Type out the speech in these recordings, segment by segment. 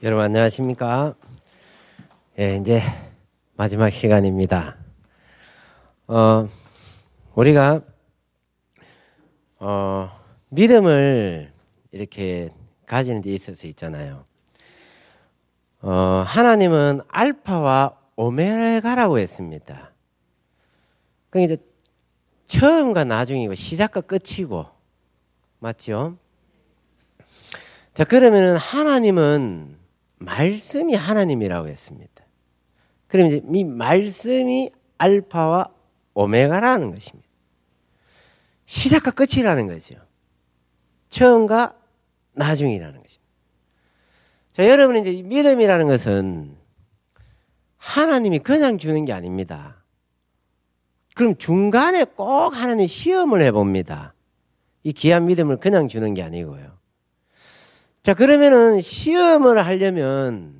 여러분 안녕하십니까? 예, 이제 마지막 시간입니다. 우리가 믿음을 이렇게 가지는 데 있어서 있잖아요. 하나님은 알파와 오메가라고 했습니다. 그러니까 이제 처음과 나중이고 시작과 끝이고 맞죠? 자, 그러면은 하나님은 말씀이 하나님이라고 했습니다. 그럼 이제 이 말씀이 알파와 오메가라는 것입니다. 시작과 끝이라는 거죠. 처음과 나중이라는 것입니다. 자, 여러분 이제 믿음이라는 것은 하나님이 그냥 주는 게 아닙니다. 그럼 중간에 꼭 하나님 시험을 해봅니다. 이 귀한 믿음을 그냥 주는 게 아니고요. 자, 그러면은 시험을 하려면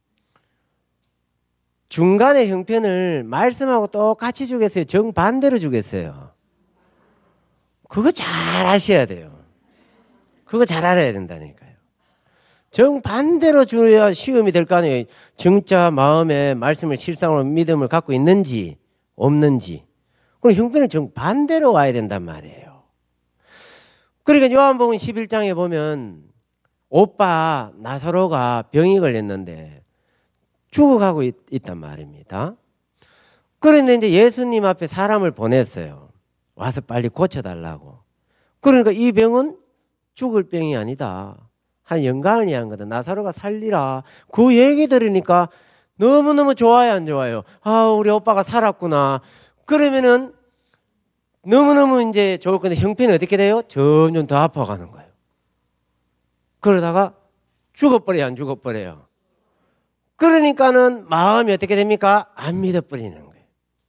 중간에 형편을 말씀하고 똑같이 주겠어요? 정반대로 주겠어요? 그거 잘 아셔야 돼요. 그거 잘 알아야 된다니까요. 정반대로 줘야 시험이 될 거 아니에요. 진짜 마음에 말씀을 실상으로 믿음을 갖고 있는지 없는지. 그럼 형편을 정반대로 와야 된단 말이에요. 그러니까 요한복음 11장에 보면 오빠 나사로가 병이 걸렸는데 죽어가고 있단 말입니다. 그런데 이제 예수님 앞에 사람을 보냈어요. 와서 빨리 고쳐달라고. 그러니까 이 병은 죽을 병이 아니다. 한 영광을 위한 거다. 나사로가 살리라. 그 얘기 들으니까 너무너무 좋아요, 안 좋아요? 아, 우리 오빠가 살았구나. 그러면은 너무너무 이제 좋을 건데 형편이 어떻게 돼요? 점점 더 아파가는 거예요. 그러다가 죽어버려요, 안 죽어버려요? 그러니까는 마음이 어떻게 됩니까? 안 믿어버리는 거예요.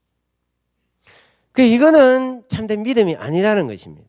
이거는 참된 믿음이 아니라는 것입니다.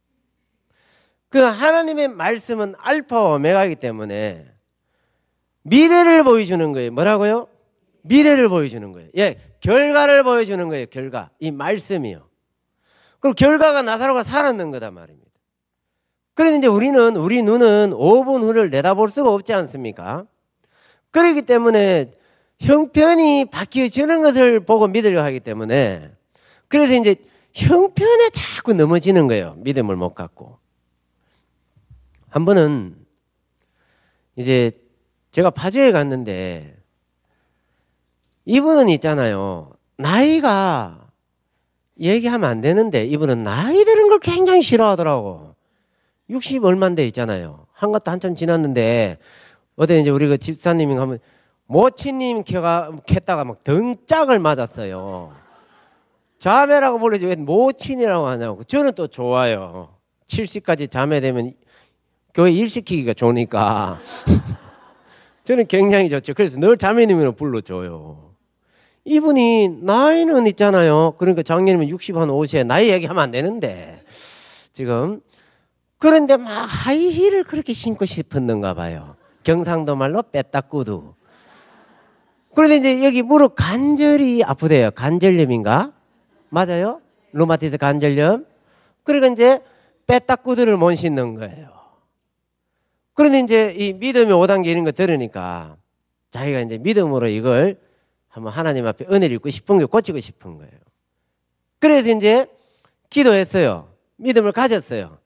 하나님의 말씀은 알파와 오메가이기 때문에 미래를 보여주는 거예요. 뭐라고요? 미래를 보여주는 거예요. 예, 결과를 보여주는 거예요. 결과. 이 말씀이요. 그럼 결과가 나사로가 살았는 거다 말입니다. 그런데 이제 우리 눈은 5분 후를 내다볼 수가 없지 않습니까? 그렇기 때문에 형편이 바뀌어지는 것을 보고 믿으려고 하기 때문에 그래서 이제 형편에 자꾸 넘어지는 거예요. 믿음을 못 갖고. 한 번은 이제 제가 파주에 갔는데 이분은 있잖아요. 나이가 얘기하면 안 되는데 이분은 나이 드는 걸 굉장히 싫어하더라고. 60 얼마인데 있잖아요. 한 것도 한참 지났는데 어제 이제 우리 그 집사님이 가면 모친님 켰다가 막 등짝을 맞았어요. 자매라고 불러지 왜 모친이라고 하냐고. 저는 또 좋아요. 70까지 자매 되면 교회 일 시키기가 좋으니까 저는 굉장히 좋죠. 그래서 늘 자매님으로 불러줘요. 이분이 나이는 있잖아요. 그러니까 작년이면 60 한 50에 나이 얘기하면 안 되는데 지금 그런데 막 하이힐을 그렇게 신고 싶었는가 봐요. 경상도 말로 빼딱구두. 그런데 이제 여기 무릎 관절이 아프대요. 관절염인가? 맞아요? 루마티스 관절염. 그러니까 이제 빼딱구두를 못 신는 거예요. 그런데 이제 이 믿음의 5단계 이런 거 들으니까 자기가 이제 믿음으로 이걸 한번 하나님 앞에 은혜를 입고 싶은 게 고치고 싶은 거예요. 그래서 이제 기도했어요. 믿음을 가졌어요.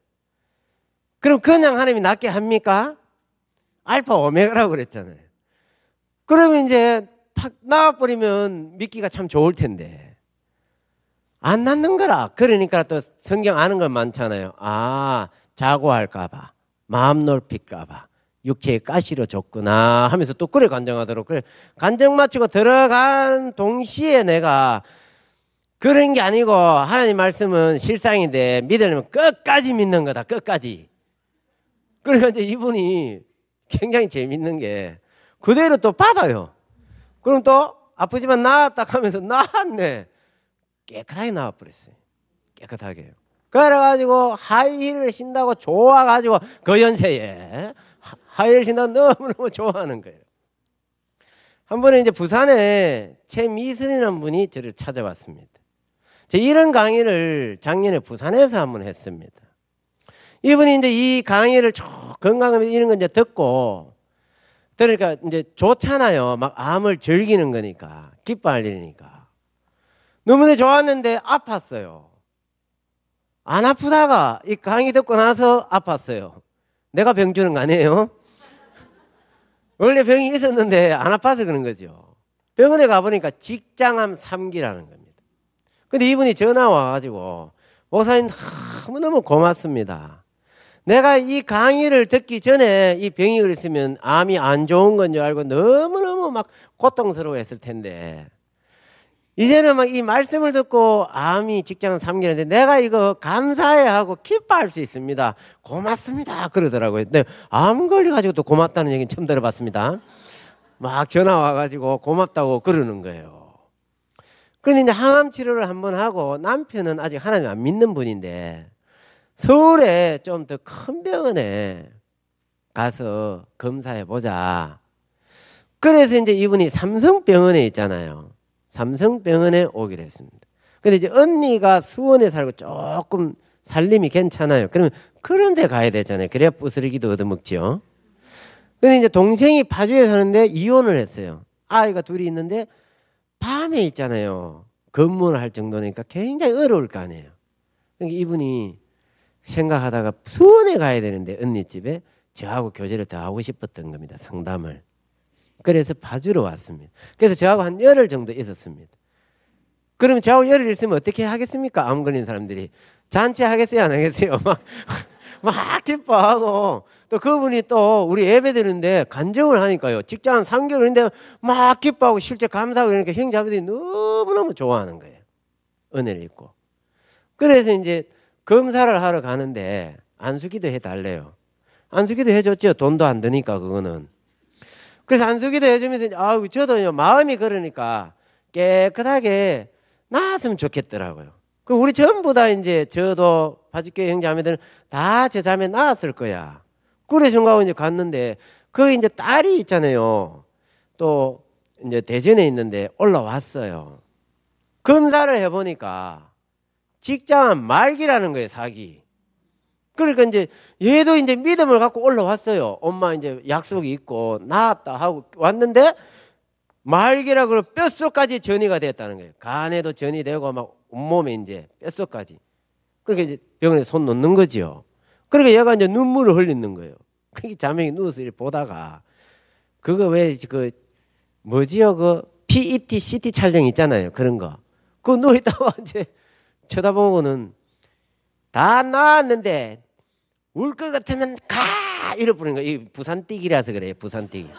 그럼 그냥 하나님이 낫게 합니까? 알파 오메가라고 그랬잖아요. 그러면 이제 팍 나와버리면 믿기가 참 좋을 텐데 안 낫는 거라. 그러니까 또 성경 아는 건 많잖아요. 아, 자고할까봐, 마음 넓힐까봐, 육체의 가시로 줬구나 하면서 또 그래 간증하도록. 그래 간증 마치고 들어간 동시에 내가 그런 게 아니고 하나님 말씀은 실상인데 믿으려면 끝까지 믿는 거다. 끝까지. 그러니까 이제 이분이 굉장히 재밌는 게 그대로 또 받아요. 그럼 또 아프지만 나았다 하면서 나았네. 깨끗하게 나와버렸어요. 깨끗하게요. 그래가지고 하이힐을 신다고 좋아가지고 그 연세에 하이힐 신다고 너무너무 좋아하는 거예요. 한 번에 이제 부산에 최미선이라는 분이 저를 찾아왔습니다. 제가 이런 강의를 작년에 부산에서 한번 했습니다. 이분이 이제 이 강의를 쭉 건강하면서 이런 거 이제 듣고 그러니까 이제 좋잖아요. 막 암을 즐기는 거니까. 기뻐할 일이니까. 너무나 좋았는데 아팠어요. 안 아프다가 이 강의 듣고 나서 아팠어요. 내가 병 주는 거 아니에요? 원래 병이 있었는데 안 아파서 그런 거죠. 병원에 가보니까 직장암 3기라는 겁니다. 근데 이분이 전화 와가지고 목사님 너무너무 고맙습니다. 내가 이 강의를 듣기 전에 이 병이 그랬으면 암이 안 좋은 건 줄 알고 너무너무 막 고통스러워했을 텐데 이제는 막 이 말씀을 듣고 암이 직장암 3기인데 내가 이거 감사해 하고 기뻐할 수 있습니다. 고맙습니다. 그러더라고요. 근데 암 걸려가지고 또 고맙다는 얘기는 처음 들어봤습니다. 막 전화 와가지고 고맙다고 그러는 거예요. 그런데 이제 항암 치료를 한번 하고 남편은 아직 하나님 안 믿는 분인데 서울에 좀 더 큰 병원에 가서 검사해 보자. 그래서 이제 이분이 삼성병원에 있잖아요. 삼성병원에 오기로 했습니다. 근데 이제 언니가 수원에 살고 조금 살림이 괜찮아요. 그러면 그런 데 가야 되잖아요. 그래야 부스러기도 얻어먹죠. 근데 이제 동생이 파주에 사는데 이혼을 했어요. 아이가 둘이 있는데 밤에 있잖아요. 근무를 할 정도니까 굉장히 어려울 거 아니에요. 그러니까 이분이 생각하다가 수원에 가야 되는데 언니 집에 저하고 교제를 더 하고 싶었던 겁니다. 상담을. 그래서 파주로 왔습니다. 그래서 저하고 한 열흘 정도 있었습니다. 그러면 저하고 열흘 있으면 어떻게 하겠습니까? 암 걸린 사람들이. 잔치 하겠어요? 안 하겠어요? 막 기뻐하고 또 그분이 또 우리 예배 드리는데 간증을 하니까요. 직장 3개월인데 막 기뻐하고 실제 감사하고 그러니까 형제자매들이 너무너무 좋아하는 거예요. 은혜를 입고. 그래서 이제 검사를 하러 가는데 안수기도 해달래요. 안수기도 해줬죠. 돈도 안 드니까 그거는. 그래서 안수기도 해주면서 아우 저도요 마음이 그러니까 깨끗하게 나았으면 좋겠더라고요. 그 우리 전부 다 이제 저도 바지교회 형제자매들은 다 제 자매 나았을 거야. 그래 생각하고 이제 갔는데 거기 이제 딸이 있잖아요. 또 이제 대전에 있는데 올라왔어요. 검사를 해보니까 직장암 말기라는 거예요, 사기. 그러니까 이제 얘도 이제 믿음을 갖고 올라왔어요. 엄마 이제 약속이 있고 나았다 하고 왔는데 말기라고 뼛속까지 전이가 됐다는 거예요. 간에도 전이 되고 막 온몸에 이제 뼛속까지. 그러니까 이제 병원에 손 놓는 거죠. 그러니까 얘가 이제 눈물을 흘리는 거예요. 그게 자명이 누워서 이렇게 보다가 그거 왜 그 뭐지요? 그 PET, CT 촬영 있잖아요. 그런 거. 그거 누워 있다가 이제 쳐다보고는 다 나았는데 울 것 같으면 가! 이러 부르는 거예요. 이 부산뛰기라서 그래요. 부산뛰기.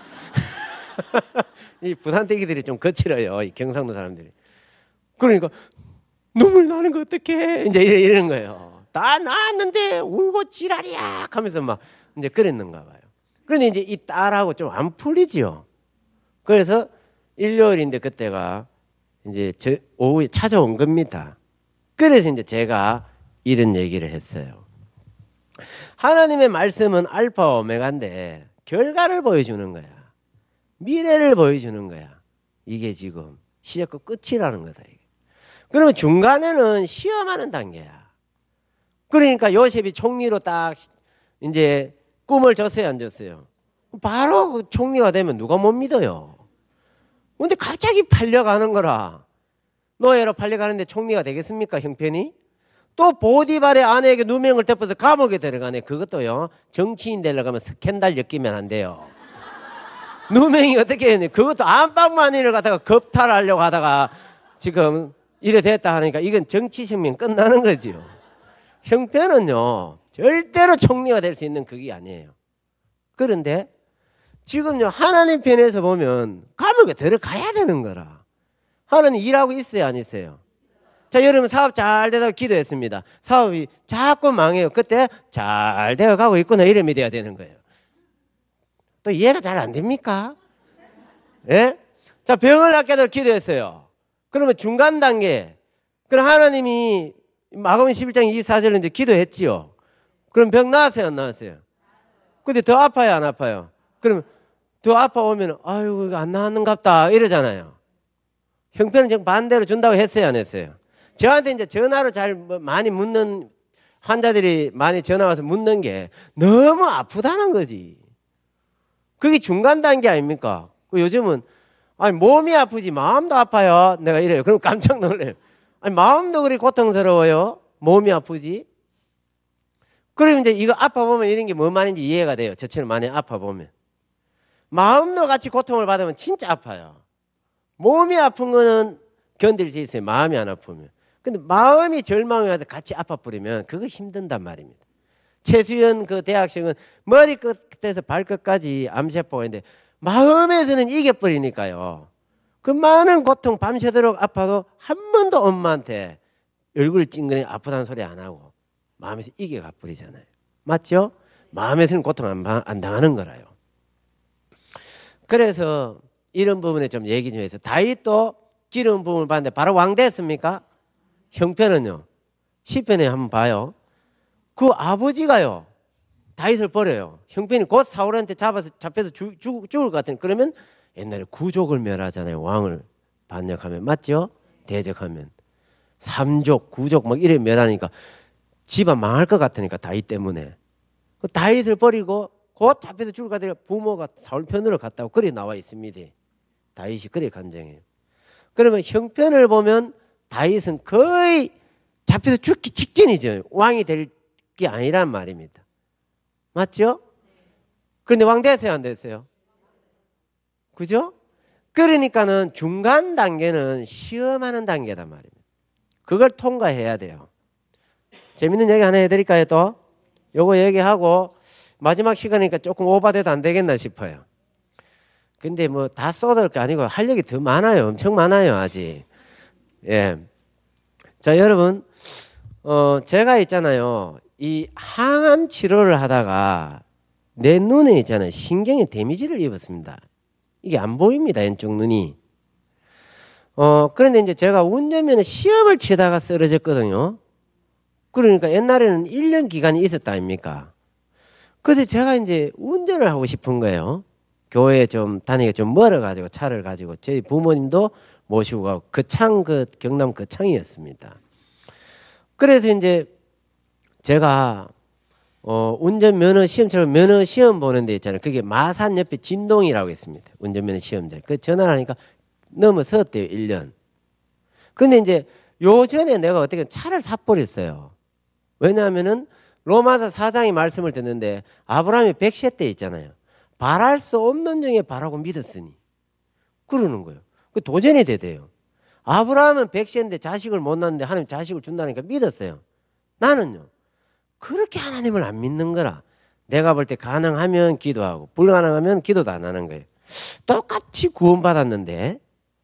이 부산뛰기들이 좀 거칠어요. 이 경상도 사람들이. 그러니까 눈물 나는 거 어떡해? 이제 이러는 거예요. 다 나았는데 울고 지랄이야 하면서 막 이제 그랬는가 봐요. 그런데 이제 이 딸하고 좀 안 풀리지요. 그래서 일요일인데 그때가 이제 오후에 찾아온 겁니다. 그래서 이제 제가 이런 얘기를 했어요. 하나님의 말씀은 알파 오메가인데 결과를 보여주는 거야. 미래를 보여주는 거야. 이게 지금 시작과 끝이라는 거다. 이게. 그러면 중간에는 시험하는 단계야. 그러니까 요셉이 총리로 딱 이제 꿈을 줬어요, 안 줬어요? 바로 그 총리가 되면 누가 못 믿어요. 근데 갑자기 팔려가는 거라. 노예로 팔려가는데 총리가 되겠습니까, 형편이? 또 보디발의 아내에게 누명을 덮어서 감옥에 들어가네. 그것도요, 정치인 되려고 하면 스캔들 엮이면 안 돼요. 누명이 어떻게 했냐. 그것도 안방만이를 갖다가 겁탈하려고 하다가 지금 이래 됐다 하니까 이건 정치생명 끝나는 거지요. 형편은요, 절대로 총리가 될 수 있는 그게 아니에요. 그런데 지금요, 하나님 편에서 보면 감옥에 들어가야 되는 거라. 하나님 일하고 있어요, 안 있어요? 자, 여러분 사업 잘 되다가 기도했습니다. 사업이 자꾸 망해요. 그때 잘 되어가고 있구나 이래 믿어야 되는 거예요. 또 이해가 잘 안 됩니까? 예? 자, 병을 낫게도 기도했어요. 그러면 중간 단계. 그럼 하나님이 마가복음 11장 24절에 이제 기도했지요. 그럼 병 나았어요, 안 나았어요? 근데 더 아파요, 안 아파요? 그러면 더 아파오면 아이고 이거 안 나았는갑다 이러잖아요. 형편은 지금 반대로 준다고 했어요, 안 했어요? 저한테 이제 전화로 잘 많이 묻는 환자들이 많이 전화 와서 묻는 게 너무 아프다는 거지. 그게 중간 단계 아닙니까? 요즘은 아니 몸이 아프지 마음도 아파요. 내가 이래요. 그럼 깜짝 놀래요. 아니 마음도 그리 고통스러워요. 몸이 아프지. 그러면 이제 이거 아파 보면 이런 게 뭔 말인지 이해가 돼요. 저처럼 많이 아파 보면. 마음도 같이 고통을 받으면 진짜 아파요. 몸이 아픈 거는 견딜 수 있어요. 마음이 안 아프면. 근데 마음이 절망에 와서 같이 아파 버리면 그거 힘든단 말입니다. 최수연 그 대학생은 머리끝에서 발끝까지 암세포가 있는데 마음에서는 이겨버리니까요. 그 많은 고통 밤새도록 아파도 한 번도 엄마한테 얼굴 찡그리 아프다는 소리 안 하고 마음에서 이겨가 버리잖아요. 맞죠? 마음에서는 고통 안 당하는 거라요. 그래서 이런 부분에 좀 얘기 좀 해서 다윗도 기름 부음을 받는데 바로 왕 됐습니까? 형편은요. 시편에 한번 봐요. 그 아버지가요. 다윗을 버려요. 형편이 곧 사울한테 잡혀서 죽을 것 같으니 그러면 옛날에 구족을 멸하잖아요. 왕을 반역하면. 맞죠? 대적하면. 삼족, 구족 막 이래 멸하니까 집안 망할 것 같으니까 다윗 때문에. 다윗을 버리고 곧 잡혀서 죽을 것 같으니까 부모가 사울 편으로 갔다고 그래 나와 있습니다. 다윗이 그래 간증해요. 그러면 형편을 보면 다윗은 거의 잡혀서 죽기 직전이죠. 왕이 될 게 아니란 말입니다. 맞죠? 그런데 왕 됐어요, 안 됐어요? 그죠? 그러니까는 중간 단계는 시험하는 단계단 말입니다. 그걸 통과해야 돼요. 재밌는 얘기 하나 해드릴까요, 또? 요거 얘기하고 마지막 시간이니까 조금 오바돼도 안 되겠나 싶어요. 근데 뭐 다 쏟을 게 아니고 할 얘기 더 많아요. 엄청 많아요, 아직. 예. 자, 여러분, 제가 있잖아요. 이 항암 치료를 하다가 내 눈에 있잖아요. 신경에 데미지를 입었습니다. 이게 안 보입니다. 왼쪽 눈이. 그런데 이제 제가 운전면허 시험을 치다가 쓰러졌거든요. 그러니까 옛날에는 1년 기간이 있었다 아닙니까? 그래서 제가 이제 운전을 하고 싶은 거예요. 교회에 좀 다니기가 좀 멀어가지고 차를 가지고 저희 부모님도 모시고 가고 경남 거창이었습니다. 그래서 이제 제가 운전면허 시험처럼 면허 시험 보는 데 있잖아요. 그게 마산 옆에 진동이라고 있습니다. 운전면허 시험장. 그 전화를 하니까 넘어섰대요. 1년. 근데 이제 요전에 내가 어떻게 차를 사버렸어요. 왜냐하면은 로마서 4장의 말씀을 듣는데 아브라함이 100세 때 있잖아요. 바랄 수 없는 중에 바라고 믿었으니 그러는 거예요. 그 도전이 되대요. 아브라함은 100세인데 자식을 못 낳는데 하나님 자식을 준다니까 믿었어요. 나는요. 그렇게 하나님을 안 믿는 거라. 내가 볼 때 가능하면 기도하고 불가능하면 기도도 안 하는 거예요. 똑같이 구원받았는데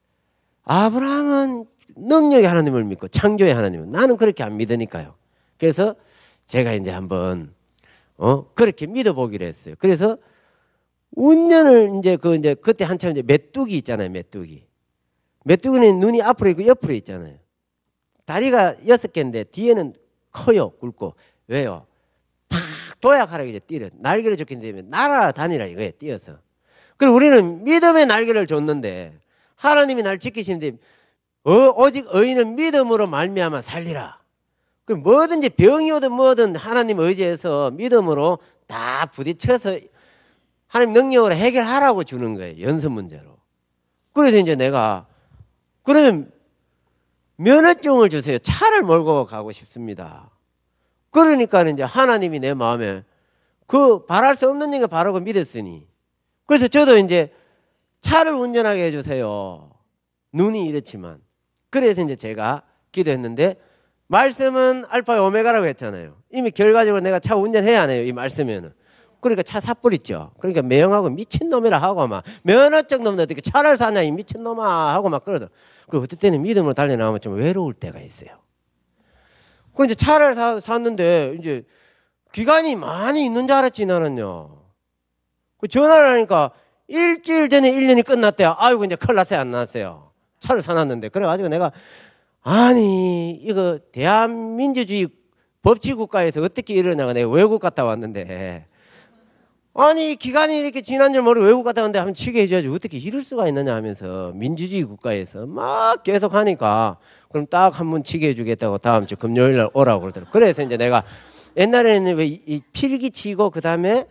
아브라함은 능력의 하나님을 믿고 창조의 하나님을 나는 그렇게 안 믿으니까요. 그래서 제가 이제 한번 그렇게 믿어보기로 했어요. 그래서 운전을 이제 그때 한참 이제 메뚜기 있잖아요. 메뚜기는 눈이 앞으로 있고 옆으로 있잖아요. 다리가 6개인데 뒤에는 커요. 굵고. 왜요? 팍 도약하라고 이제 뛰려. 날개를 줬기 때문에 날아다니라 이거예요. 뛰어서. 그리고 우리는 믿음의 날개를 줬는데 하나님이 날 지키시는데 오직 의인은 믿음으로 말미암아 살리라. 그럼 뭐든지 병이 오든 뭐든 하나님 의지해서 믿음으로 다 부딪혀서 하나님 능력으로 해결하라고 주는 거예요. 연습 문제로. 그래서 이제 내가 그러면 면허증을 주세요. 차를 몰고 가고 싶습니다. 그러니까 이제 하나님이 내 마음에 그 바랄 수 없는 일을 바라고 믿었으니 그래서 저도 이제 차를 운전하게 해주세요. 눈이 이렇지만. 그래서 이제 제가 기도했는데 말씀은 알파와 오메가라고 했잖아요. 이미 결과적으로 내가 차 운전해야 하네요. 이 말씀에는. 그러니까 차 사버렸죠. 그러니까 매형하고 미친놈이라 하고 막 면허증 놈도 어떻게 차를 사냐 이 미친놈아 하고 막 그러더. 그 어떨 때는 믿음으로 달려나가면 좀 외로울 때가 있어요. 그 이제 차를 샀는데 이제 기간이 많이 있는 줄 알았지 나는요. 그 전화를 하니까 일주일 전에 1년이 끝났대요. 아이고 이제 큰일 났어요 안 났어요. 차를 사놨는데 그래가지고 내가 아니 이거 대한민주주의 법치국가에서 어떻게 이러냐고 내가 외국 갔다 왔는데 아니 기간이 이렇게 지난 줄 모르고 외국 갔다 왔는데 한번 치게 해줘야지 어떻게 이럴 수가 있느냐 하면서 민주주의 국가에서 막 계속 하니까 그럼 딱 한 번 치게 해주겠다고 다음 주 금요일 날 오라고 그러더라고요. 그래서 이제 내가 옛날에는 왜 이 필기 치고 그 다음에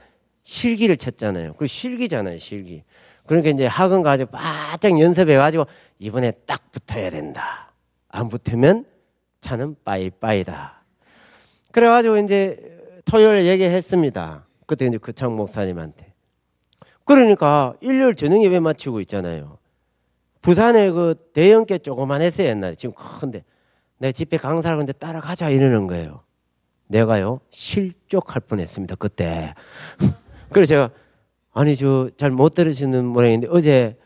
실기를 쳤잖아요. 그 실기잖아요, 실기. 그러니까 이제 학원 가지고 바짝 연습해가지고 이번에 딱 붙어야 된다. 안 붙으면 차는 빠이빠이다. 그래가지고 이제 토요일에 얘기했습니다. 그때 이제 그창 목사님한테. 그러니까 일요일 저녁 예배 마치고 있잖아요. 부산에 그 대형교 조그만 했어요, 옛날에. 지금 큰데. 내가 집회 강사를 근데 따라가자 이러는 거예요. 내가요, 실족할 뻔 했습니다, 그때. 그래서 제가, 아니, 저 잘 못 들으시는 모양인데, 어제,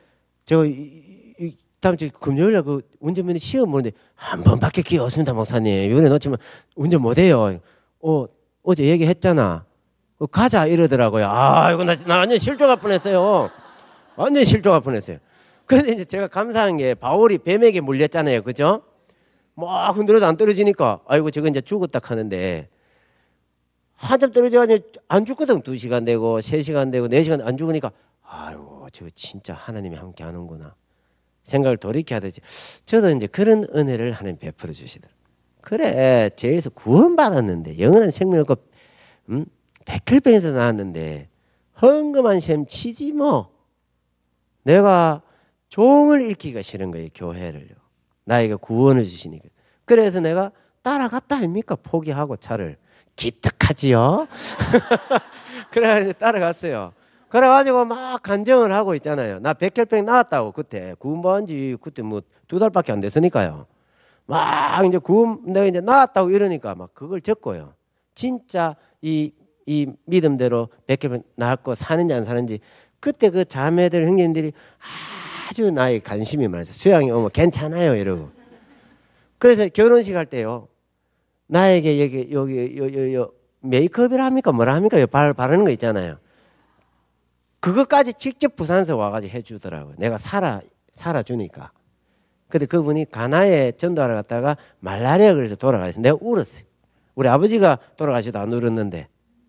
다음 주 금요일에 그 운전면허 시험 보는데, 한 번밖에 기회 없습니다, 목사님. 이번에 놓치면 운전 못 해요. 어제 얘기했잖아. 가자, 이러더라고요. 아, 이거 나 완전 실족할 뻔 했어요. 완전 실족할 뻔 했어요. 근데 이제 제가 감사한 게, 바울이 뱀에게 물렸잖아요. 그죠? 막 흔들어도 안 떨어지니까, 아이고, 저거 이제 죽었다 하는데, 한참 떨어져가지고 안 죽거든. 2시간 되고 3시간 되고 4시간 안 죽으니까 아이고 저 진짜 하나님이 함께 하는구나 생각을 돌이켜 하듯이 저도 이제 그런 은혜를 하나님 베풀어 주시더라고요. 그래 죄에서 구원받았는데 영원한 생명을 얻고 백혈병에서 나왔는데 헝금한 셈 치지 뭐. 내가 종을 잃기가 싫은 거예요. 교회를요. 나에게 구원을 주시니까. 그래서 내가 따라갔다 아닙니까? 포기하고 차를. 기특하지요? 그래가지고 따라갔어요. 그래가지고 막 간증을 하고 있잖아요. 나 백혈병 나왔다고 그때 구원받은 지 그때 뭐 2달밖에 안 됐으니까요. 막 이제 내가 이제 나왔다고 이러니까 막 그걸 적고요. 진짜 이 믿음대로 백혈병 나았고 사는지 안 사는지 그때 그 자매들 형님들이 아주 나의 관심이 많았어요. 수양이 오면 괜찮아요 이러고. 그래서 결혼식 할 때요. 나에게 여기 메이크업이라 합니까? 뭐라 합니까? 바르는 거 있잖아요. 그것까지 직접 부산에서 와가지고 해주더라고요. 내가 살아주니까. 근데 그분이 가나에 전도하러 갔다가 말라리아 그래서 돌아가셨어요. 내가 울었어요. 우리 아버지가 돌아가시도 안 울었는데.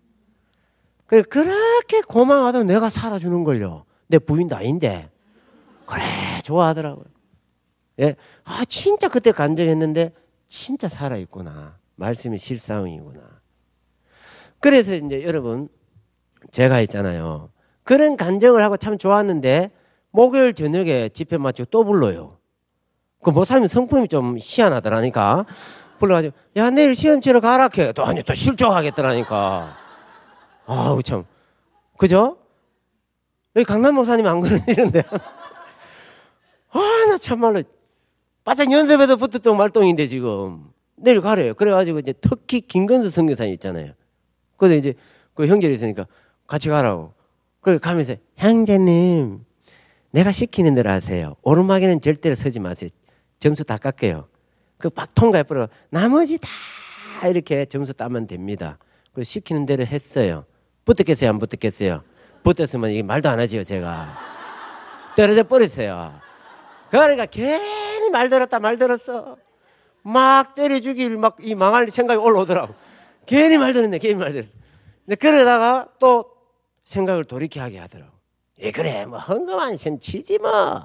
그렇게 고마워하다고 내가 살아주는 걸요. 내 부인도 아닌데. 그래, 좋아하더라고요. 예. 아, 진짜 그때 간증했는데 진짜 살아있구나. 말씀이 실상이구나. 그래서 이제 여러분 제가 있잖아요. 그런 간증을 하고 참 좋았는데 목요일 저녁에 집회 마치고 또 불러요. 그 목사님 성품이 좀 희한하더라니까. 불러가지고 야 내일 시험 치러 가라 캐. 또 아니 또 실족하겠더라니까. 아우 참 그죠? 여기 강남 목사님 안 그러시는데. 아 나 참말로 바짝 연습해도 붙었던 말똥인데 지금 내일 가래요. 그래가지고 이제 특히 김건수 선교사님 있잖아요. 근데 이제 그 형제리 있으니까 같이 가라고. 그래 가면서 형제님 내가 시키는 대로 하세요. 오르막에는 절대로 서지 마세요. 점수 다 깎여요. 그 막 통과해버려. 나머지 다 이렇게 점수 따면 됩니다. 그래서 시키는 대로 했어요. 붙었겠어요? 안 붙었겠어요? 붙었으면 이게 말도 안 하지요 제가. 떨어져 버렸어요. 그러니까 괜히 말 들었다 말 들었어. 막 때려 죽일 막 이 망할 생각이 올라오더라고. 괜히 말 들었네. 괜히 말 들었어. 근데 그러다가 또 생각을 돌이켜하게 하더라고. 그래 뭐 헝금한 셈 치지 뭐.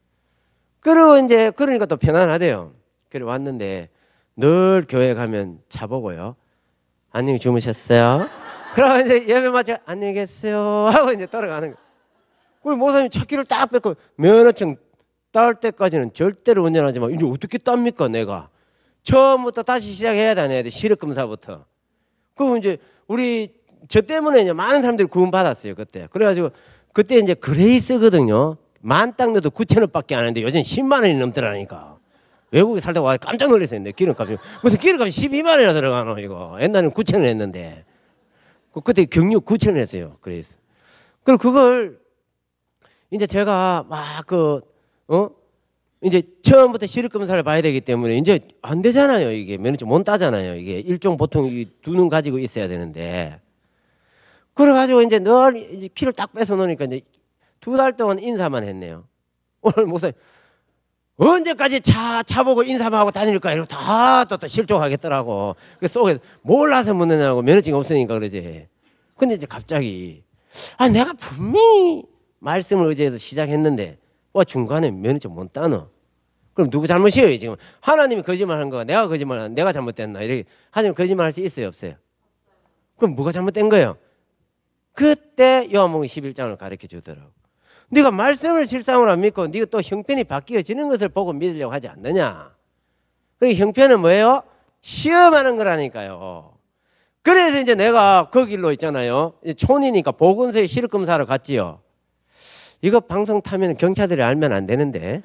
그리고 이제 그러니까 또 편안하대요. 그래 왔는데 늘 교회 가면 차보고요. 안녕히 주무셨어요? 그러고 이제 예배 마치 안녕히 계세요 하고 이제 따라가는 거예요. 그 목사님 차키를 딱 뺏고 면허증 딸 때까지는 절대로 운전하지 마. 이제 어떻게 땁니까 내가. 처음부터 다시 시작해야 되네. 시력검사부터. 그럼 이제 저 때문에 이제 많은 사람들이 구원받았어요 그때. 그래가지고 그때 이제 그레이스거든요. 만땅 넣어도 9,000원밖에 안 하는데 요즘 10만 원이 넘더라니까. 외국에 살다 와 깜짝 놀랐어요. 기름값이 무슨 기름값이 12만 원이나 들어가노 이거. 옛날에는 9,000원 했는데 그때 경유 9,000원 했어요. 그래서 그리고 그걸 이제 제가 막 이제 처음부터 시력검사를 봐야 되기 때문에 이제 안 되잖아요. 이게 면허증 못 따잖아요. 이게 일종 보통 두 눈 가지고 있어야 되는데. 그래가지고 이제 늘 이제 키를 딱 뺏어 놓으니까 이제 2달 동안 인사만 했네요. 오늘 목사님 언제까지 차 보고 인사만 하고 다닐까 이러고 다 또 실족하겠더라고. 그 속에 몰라서 묻느냐고 면허증 없으니까 그러지. 근데 이제 갑자기 내가 분명히 말씀을 의지해서 시작했는데 중간에 면허증 못 따노. 그럼 누구 잘못이에요 지금? 하나님이 거짓말한 거가 내가 거짓말한 내가 잘못됐나? 이렇게 하나님 거짓말할 수 있어요 없어요? 그럼 뭐가 잘못된 거예요? 그때 요한복음 11장을 가르쳐 주더라고. 네가 말씀을 실상으로 안 믿고 네가 또 형편이 바뀌어지는 것을 보고 믿으려고 하지 않느냐. 그 형편은 뭐예요? 시험하는 거라니까요. 그래서 이제 내가 그 길로 있잖아요. 촌이니까 보건소에 시력검사하러 갔지요. 이거 방송 타면 경찰들이 알면 안 되는데.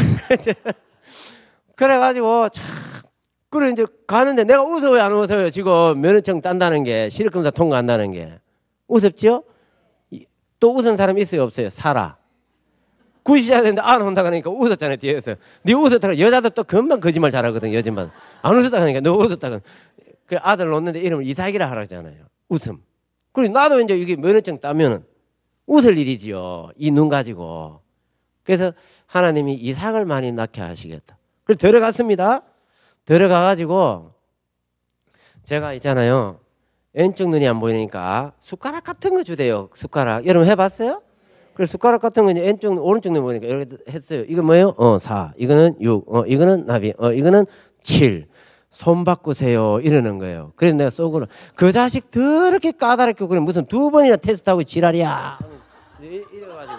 그래가지고 참 그래 이제 가는데 내가 웃어요 안 웃어요? 지금 면허증 딴다는 게, 시력검사 통과한다는 게 우습죠? 또 웃은 사람 있어요 없어요? 살아. 90歳됐는데 안 온다 그러니까 웃었잖아요 뒤에서. 네 웃었다 그러니까 여자도 또 금방 거짓말 잘하거든. 여자만 안 웃었다 그러니까 너 웃었다 그러니까 그 아들 놓는데 이름을 이삭이라 하라잖아요. 웃음. 그리고 나도 이제 이게 면허증 따면은 웃을 일이지요. 이 눈 가지고. 그래서 하나님이 이삭을 많이 낳게 하시겠다. 그래서 들어갔습니다. 들어가가지고 제가 있잖아요. 왼쪽 눈이 안 보이니까 숟가락 같은 거 주대요. 숟가락. 여러분 해봤어요? 그래서 숟가락 같은 거 이제 왼쪽, 오른쪽 눈 보니까 이렇게 했어요. 이거 뭐예요? 4. 이거는 6. 이거는 나비. 이거는 7. 손 바꾸세요. 이러는 거예요. 그래서 내가 속으로 그 자식 더럽게 까다롭게 그래 무슨 2번이나 테스트하고 지랄이야. 이래가지고.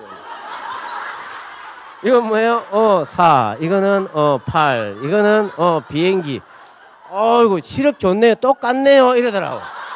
이건 뭐예요? 4. 이거는 8. 이거는 비행기. 어이구 시력 좋네요. 똑같네요. 이러더라고.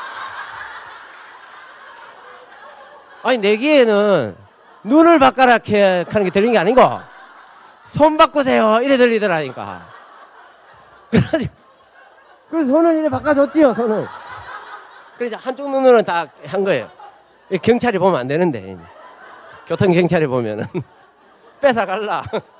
아니 내기에는 눈을 바꿔라 하는 게 들린 게 아니고 손 바꾸세요. 이래 들리더라니까. 그래가지고 그 손을 이래 바꿔줬지요. 손을. 그래서 한쪽 눈으로는 다 한 거예요. 경찰이 보면 안 되는데 교통경찰이 보면은 뺏어갈라.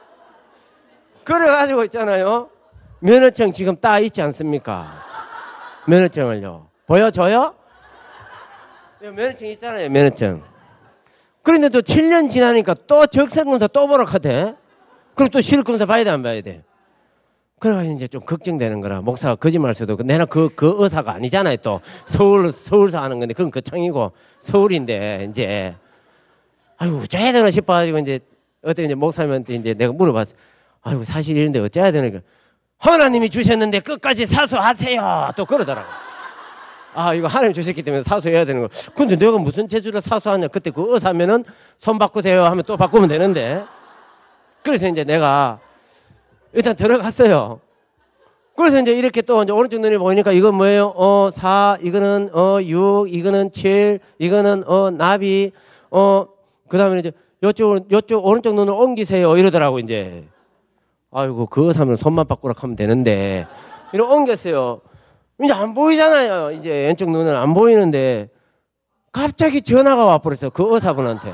그래가지고 있잖아요. 면허증 지금 따 있지 않습니까? 면허증을요. 보여줘요? 면허증 있잖아요. 면허증. 그런데 또 7년 지나니까 또 적성검사 또 보러 가대. 그럼 또 시력검사 봐야 돼 안 봐야 돼? 그래가지고 이제 좀 걱정되는 거라. 목사가 거짓말 써도 내가 그 의사가 아니잖아요. 또 서울서 하는 건데 그건 거창이고 서울인데 이제 아이고 어째야 되나 싶어가지고 이제 어때 이제 목사님한테 이제 내가 물어봤어. 아이고 사실 이런데 어째야 되나. 하나님이 주셨는데 끝까지 사수하세요. 또 그러더라고. 아 이거 하나님 주셨기 때문에 사수해야 되는 거. 근데 내가 무슨 재주로 사수하냐. 그때 그 의사면은 손 바꾸세요 하면 또 바꾸면 되는데. 그래서 이제 내가 일단 들어갔어요. 그래서 이제 이렇게 또 이제 오른쪽 눈이 보이니까 이건 뭐예요? 4, 이거는 6, 이거는 7, 이거는 나비, 그 다음에 이제 요쪽 오른쪽 눈을 옮기세요. 이러더라고 이제. 아이고 그 의사면 손만 바꾸라 하면 되는데 이렇게 옮겼어요. 이제 안 보이잖아요. 이제 왼쪽 눈은 안 보이는데 갑자기 전화가 와버렸어요. 그 의사분한테.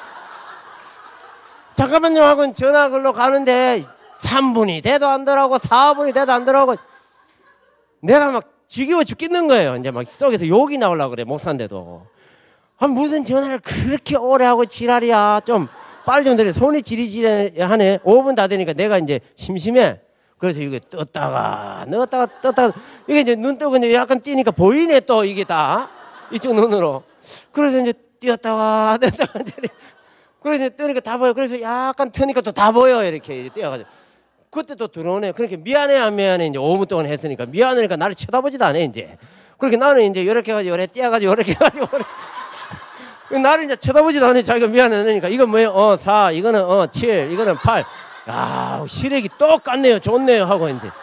잠깐만요 하고 전화 걸로 가는데 3분이 돼도 안 들어오고 4분이 돼도 안 들어오고 내가 막 지겨워 죽겠는 거예요. 이제 막 속에서 욕이 나오려고 그래. 목사인데도. 아, 무슨 전화를 그렇게 오래 하고 지랄이야. 좀 빨리 좀 들려. 손이 지리지리하네. 5분 다 되니까 내가 이제 심심해. 그래서 이게 떴다가 이게 이제 눈 뜨고 이제 약간 뛰니까 보이네 또 이게 다 이쪽 눈으로. 그래서 이제 뛰었다가 그래서 이제 뜨니까 다 보여. 그래서 약간 트니까 또 다 보여 이렇게 뛰어가지고. 그때 또 들어오네. 그렇게 미안해 안 미안해 이제 5분 동안 했으니까 미안하니까 나를 쳐다보지도 않아 이제. 그렇게 나는 이제 이렇게 해가지고 이렇게 뛰어가지고 이렇게 해가지고 나를 이제 쳐다보지도 않아. 자기가 미안하니까 이건 뭐예요? 4 이거는 7 이거는 8. 야, 시력이 똑같네요. 좋네요. 하고 이제.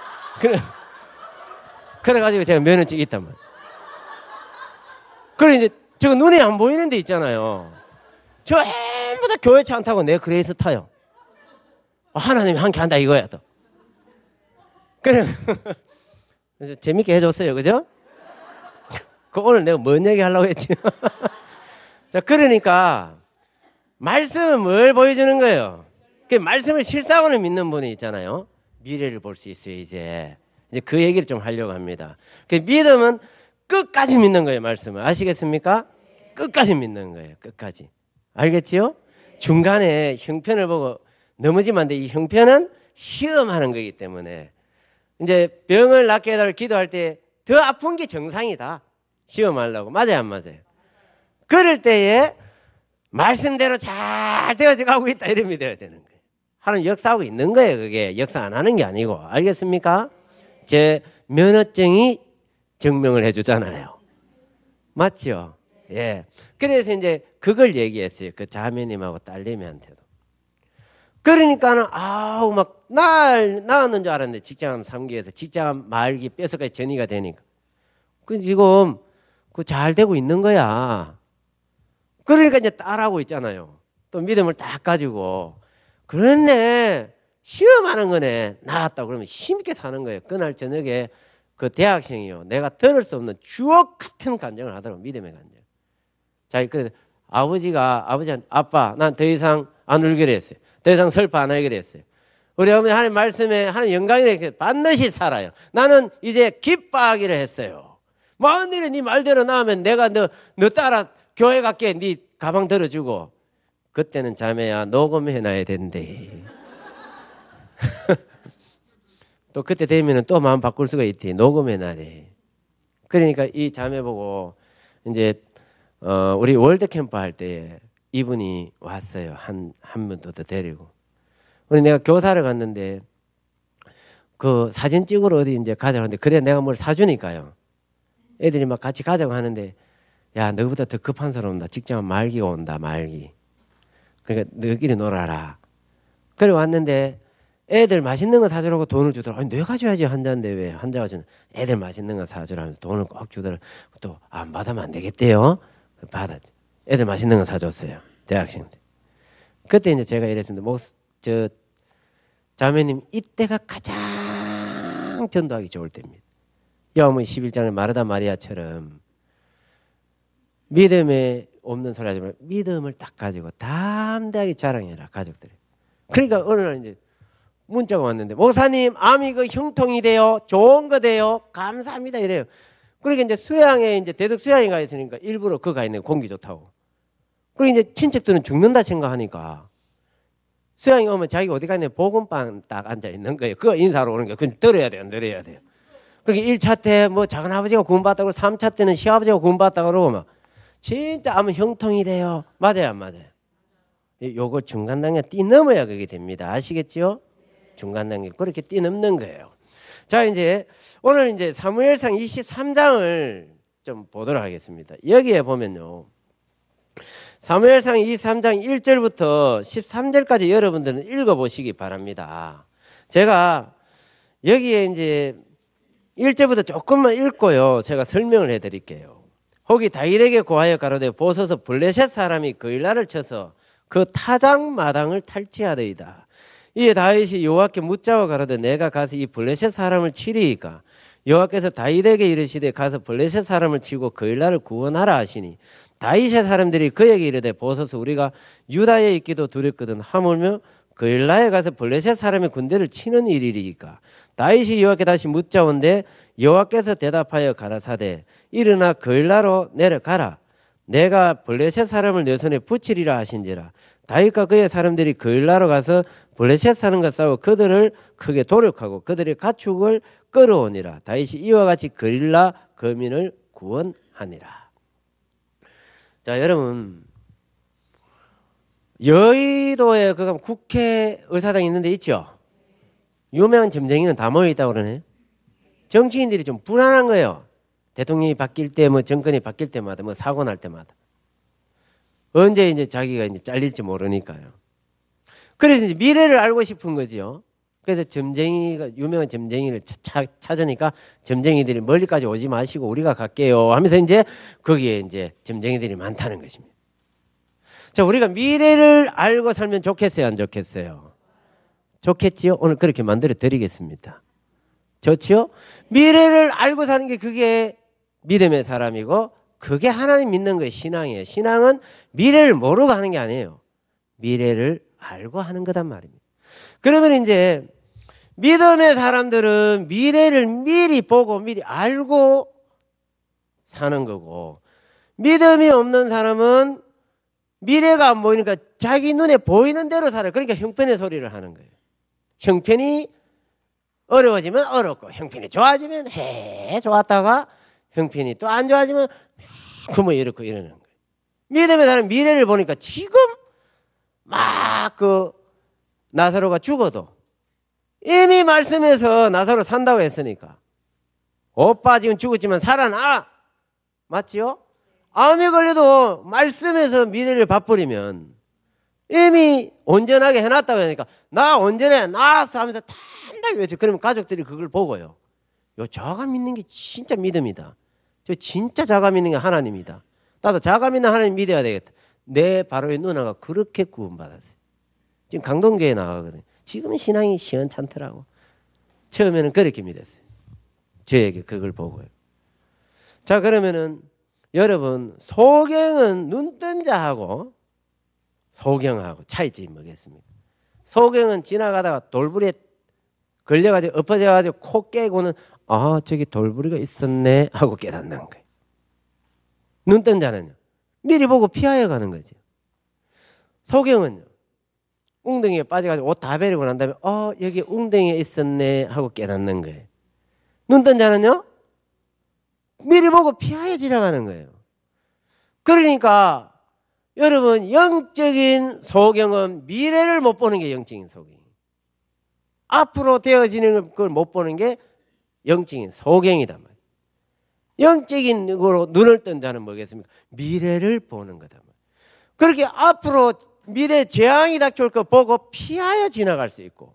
그래가지고 제가 면허증이 있단 말이에요. 그래 이제 저 눈이 안 보이는 데 있잖아요. 전부 다 교회차 안 타고 내 그레이스 타요. 하나님이 함께 한다 이거야 또. 그래. 그래서 재밌게 해줬어요. 그죠? 오늘 내가 뭔 얘기 하려고 했지? 자, 그러니까 말씀은 뭘 보여주는 거예요? 그 말씀을 실상으로 믿는 분이 있잖아요. 미래를 볼 수 있어요. 이제 그 얘기를 좀 하려고 합니다. 그 믿음은 끝까지 믿는 거예요. 말씀을 아시겠습니까? 끝까지 믿는 거예요. 끝까지. 알겠지요? 중간에 형편을 보고 넘어지면 안 돼. 이 형편은 시험하는 거기 때문에 이제 병을 낫게 해달라고 기도할 때 더 아픈 게 정상이다. 시험하려고. 맞아요, 안 맞아요? 그럴 때에 말씀대로 잘 되어져 가고 있다. 이런 믿어야 되는 거예요. 하나님 역사하고 있는 거예요. 그게 역사 안 하는 게 아니고. 알겠습니까? 제 면허증이 증명을 해주잖아요. 맞죠? 예. 그래서 이제 그걸 얘기했어요. 그 자매님하고 딸내미한테도. 그러니까는 아우 막 낳았는 줄 알았는데 직장암 3기에서 직장암 말기 뼛속까지 전이가 되니까. 그 지금 그 잘 되고 있는 거야. 그러니까 이제 딸하고 있잖아요. 또 믿음을 딱 가지고 그런데 시험하는 거네. 나왔다 그러면 힘있게 사는 거예요. 그날 저녁에 그 대학생이요. 내가 들을 수 없는 주옥 같은 간증을 하더라고. 믿음의 간증. 자, 그 아버지한테 아빠 난 더 이상 안 울기로 했어요. 더 이상 슬퍼 안 하기로 했어요. 우리 어머니 하나님 말씀에 하나님 영광이래 반드시 살아요. 나는 이제 기뻐하기로 했어요. 만일에 네 말대로 나오면 내가 너 따라 교회 갈게. 네 가방 들어주고. 그때는 자매야 녹음해놔야 된대. 또 그때 되면은 또 마음 바꿀 수가 있대. 녹음해놔야 돼. 그러니까 이 자매 보고 이제 우리 월드 캠프 할 때 이분이 왔어요. 한 분도 더 데리고. 우리 내가 교사를 갔는데 그 사진 찍으러 어디 이제 가자고 하는데 그래 내가 뭘 사주니까요. 애들이 막 같이 가자고 하는데 야 너보다 더 급한 사람 온다. 직장 말기가 온다. 말기. 그러니까 너희끼리 놀아라. 그래 왔는데 애들 맛있는 거 사주라고 돈을 주더라. 아니 내가 줘야지 환자인데 왜 환자가 주는 애들 맛있는 거 사주라면서 돈을 꼭 주더라. 또 안 받으면 안 되겠대요. 받았지. 애들 맛있는 거 사줬어요. 대학생들. 그때 이제 제가 이랬습니다. 저 자매님 이때가 가장 전도하기 좋을 때입니다. 요한복음 11장의 마르다 마리아처럼 믿음에 없는 소리 하지 말고 믿음을 딱 가지고 담대하게 자랑해라 가족들이. 그러니까 어느 날 이제 문자가 왔는데 목사님 암이 그 형통이 돼요. 좋은 거 돼요. 감사합니다 이래요. 그러니까 이제 수양에 이제 대덕 수양에 가 있으니까 일부러 그 가 있는 공기 좋다고. 그리고 이제 친척들은 죽는다 생각하니까 수양이 오면 자기가 어디 가냐 보건방 딱 앉아 있는 거예요. 그거 인사로 오는 거예요. 그건 들어야 돼요. 들어야 돼요. 그게 1차 때 뭐 작은아버지가 구원받다고 3차 때는 시아버지가 구원받다고 그러고 막 진짜 아무 형통이 돼요. 맞아요 안 맞아요? 요거 중간 단계 뛰넘어야 그게 됩니다. 아시겠죠? 중간 단계 그렇게 뛰넘는 거예요. 자 이제 오늘 이제 사무엘상 23장을 좀 보도록 하겠습니다. 여기에 보면요. 사무엘상 23장 1절부터 13절까지 여러분들은 읽어보시기 바랍니다. 제가 여기에 이제 1절부터 조금만 읽고요. 제가 설명을 해드릴게요. 혹이 다윗에게 고하여 가로되 보소서 블레셋 사람이 그일라를 쳐서 그 타작 마당을 탈취하더이다. 이에 다윗이 여호와께 묻자고 가로되 내가 가서 이 블레셋 사람을 치리이까 여호와께서 다윗에게 이르시되 가서 블레셋 사람을 치고 그일라를 구원하라 하시니 다윗의 사람들이 그에게 이르되 보소서 우리가 유다에 있기도 두렵거든 하물며 그일라에 가서 블레셋 사람의 군대를 치는 일이리까. 다윗이 여호와께 다시 묻자온데 여호와께서 대답하여 가라사대 일어나 그일라로 내려가라. 내가 블레셋 사람을 내 손에 붙이리라 하신지라. 다윗과 그의 사람들이 그일라로 가서 블레셋 사람과 싸워 그들을 크게 도륙하고 그들의 가축을 끌어오니라. 다윗이 이와 같이 그일라 거민을 구원하니라. 자 여러분 여의도에 그 국회의사당 있는데 있죠. 유명한 점쟁이는 다 모여있다고 그러네. 정치인들이 좀 불안한 거예요. 대통령이 바뀔 때 뭐 정권이 바뀔 때마다 뭐 사고 날 때마다 언제 이제 자기가 이제 잘릴지 모르니까요. 그래서 이제 미래를 알고 싶은 거지요. 그래서 점쟁이가 유명한 점쟁이를 찾으니까 점쟁이들이 멀리까지 오지 마시고 우리가 갈게요 하면서 이제 거기에 이제 점쟁이들이 많다는 것입니다. 자, 우리가 미래를 알고 살면 좋겠어요, 안 좋겠어요? 좋겠지요? 오늘 그렇게 만들어 드리겠습니다. 좋지요? 미래를 알고 사는 게 그게 믿음의 사람이고 그게 하나님 믿는 거예요. 신앙이에요. 신앙은 미래를 모르고 하는 게 아니에요. 미래를 알고 하는 거단 말입니다. 그러면 이제 믿음의 사람들은 미래를 미리 보고 미리 알고 사는 거고 믿음이 없는 사람은 미래가 안 보이니까 자기 눈에 보이는 대로 살아요. 그러니까 형편의 소리를 하는 거예요. 형편이 어려워지면 어렵고 형편이 좋아지면 좋았다가 형편이 또 안 좋아지면 뭐 이렇고 이러는 거예요. 믿음의 사람 미래를 보니까 지금 막 그 나사로가 죽어도 이미 말씀에서 나사로 산다고 했으니까 오빠 지금 죽었지만 살아나 맞지요? 암에 걸려도 말씀에서 미래를 봐버리면 이미 온전하게 해놨다고 하니까 나 온전해 나았어 하면서 담담히 외쳐. 그러면 가족들이 그걸 보고요. 저가 믿는 게 진짜 믿음이다. 저 진짜 자가 믿는 게 하나님이다. 나도 자가 믿는 하나님 믿어야 되겠다. 내 바로의 누나가 그렇게 구원받았어요. 지금 강동교회 나가거든요. 지금은 신앙이 시원찮더라고. 처음에는 그렇게 믿었어요. 저에게 그걸 보고요. 자, 그러면은 여러분 소경은 눈뜬 자하고 소경하고 차이점이 뭐겠습니까? 소경은 지나가다가 돌부리에 걸려가지고 엎어져가지고 코 깨고는 저기 돌부리가 있었네 하고 깨닫는 거예요. 눈뜬 자는요 미리 보고 피하여 가는 거죠. 소경은요 웅덩이에 빠져가지고 옷 다 베리고 난 다음에 여기 웅덩이에 있었네 하고 깨닫는 거예요. 눈뜬 자는요 미리 보고 피하여 지나가는 거예요. 그러니까 여러분 영적인 소경은 미래를 못 보는 게 영적인 소경. 앞으로 되어지는 걸 못 보는 게 영적인 소경이단 말이에요. 영적인 으로 눈을 뜬 자는 뭐겠습니까? 미래를 보는 거단 말이에요. 그렇게 앞으로 미래 재앙이 닥쳐올 거 보고 피하여 지나갈 수 있고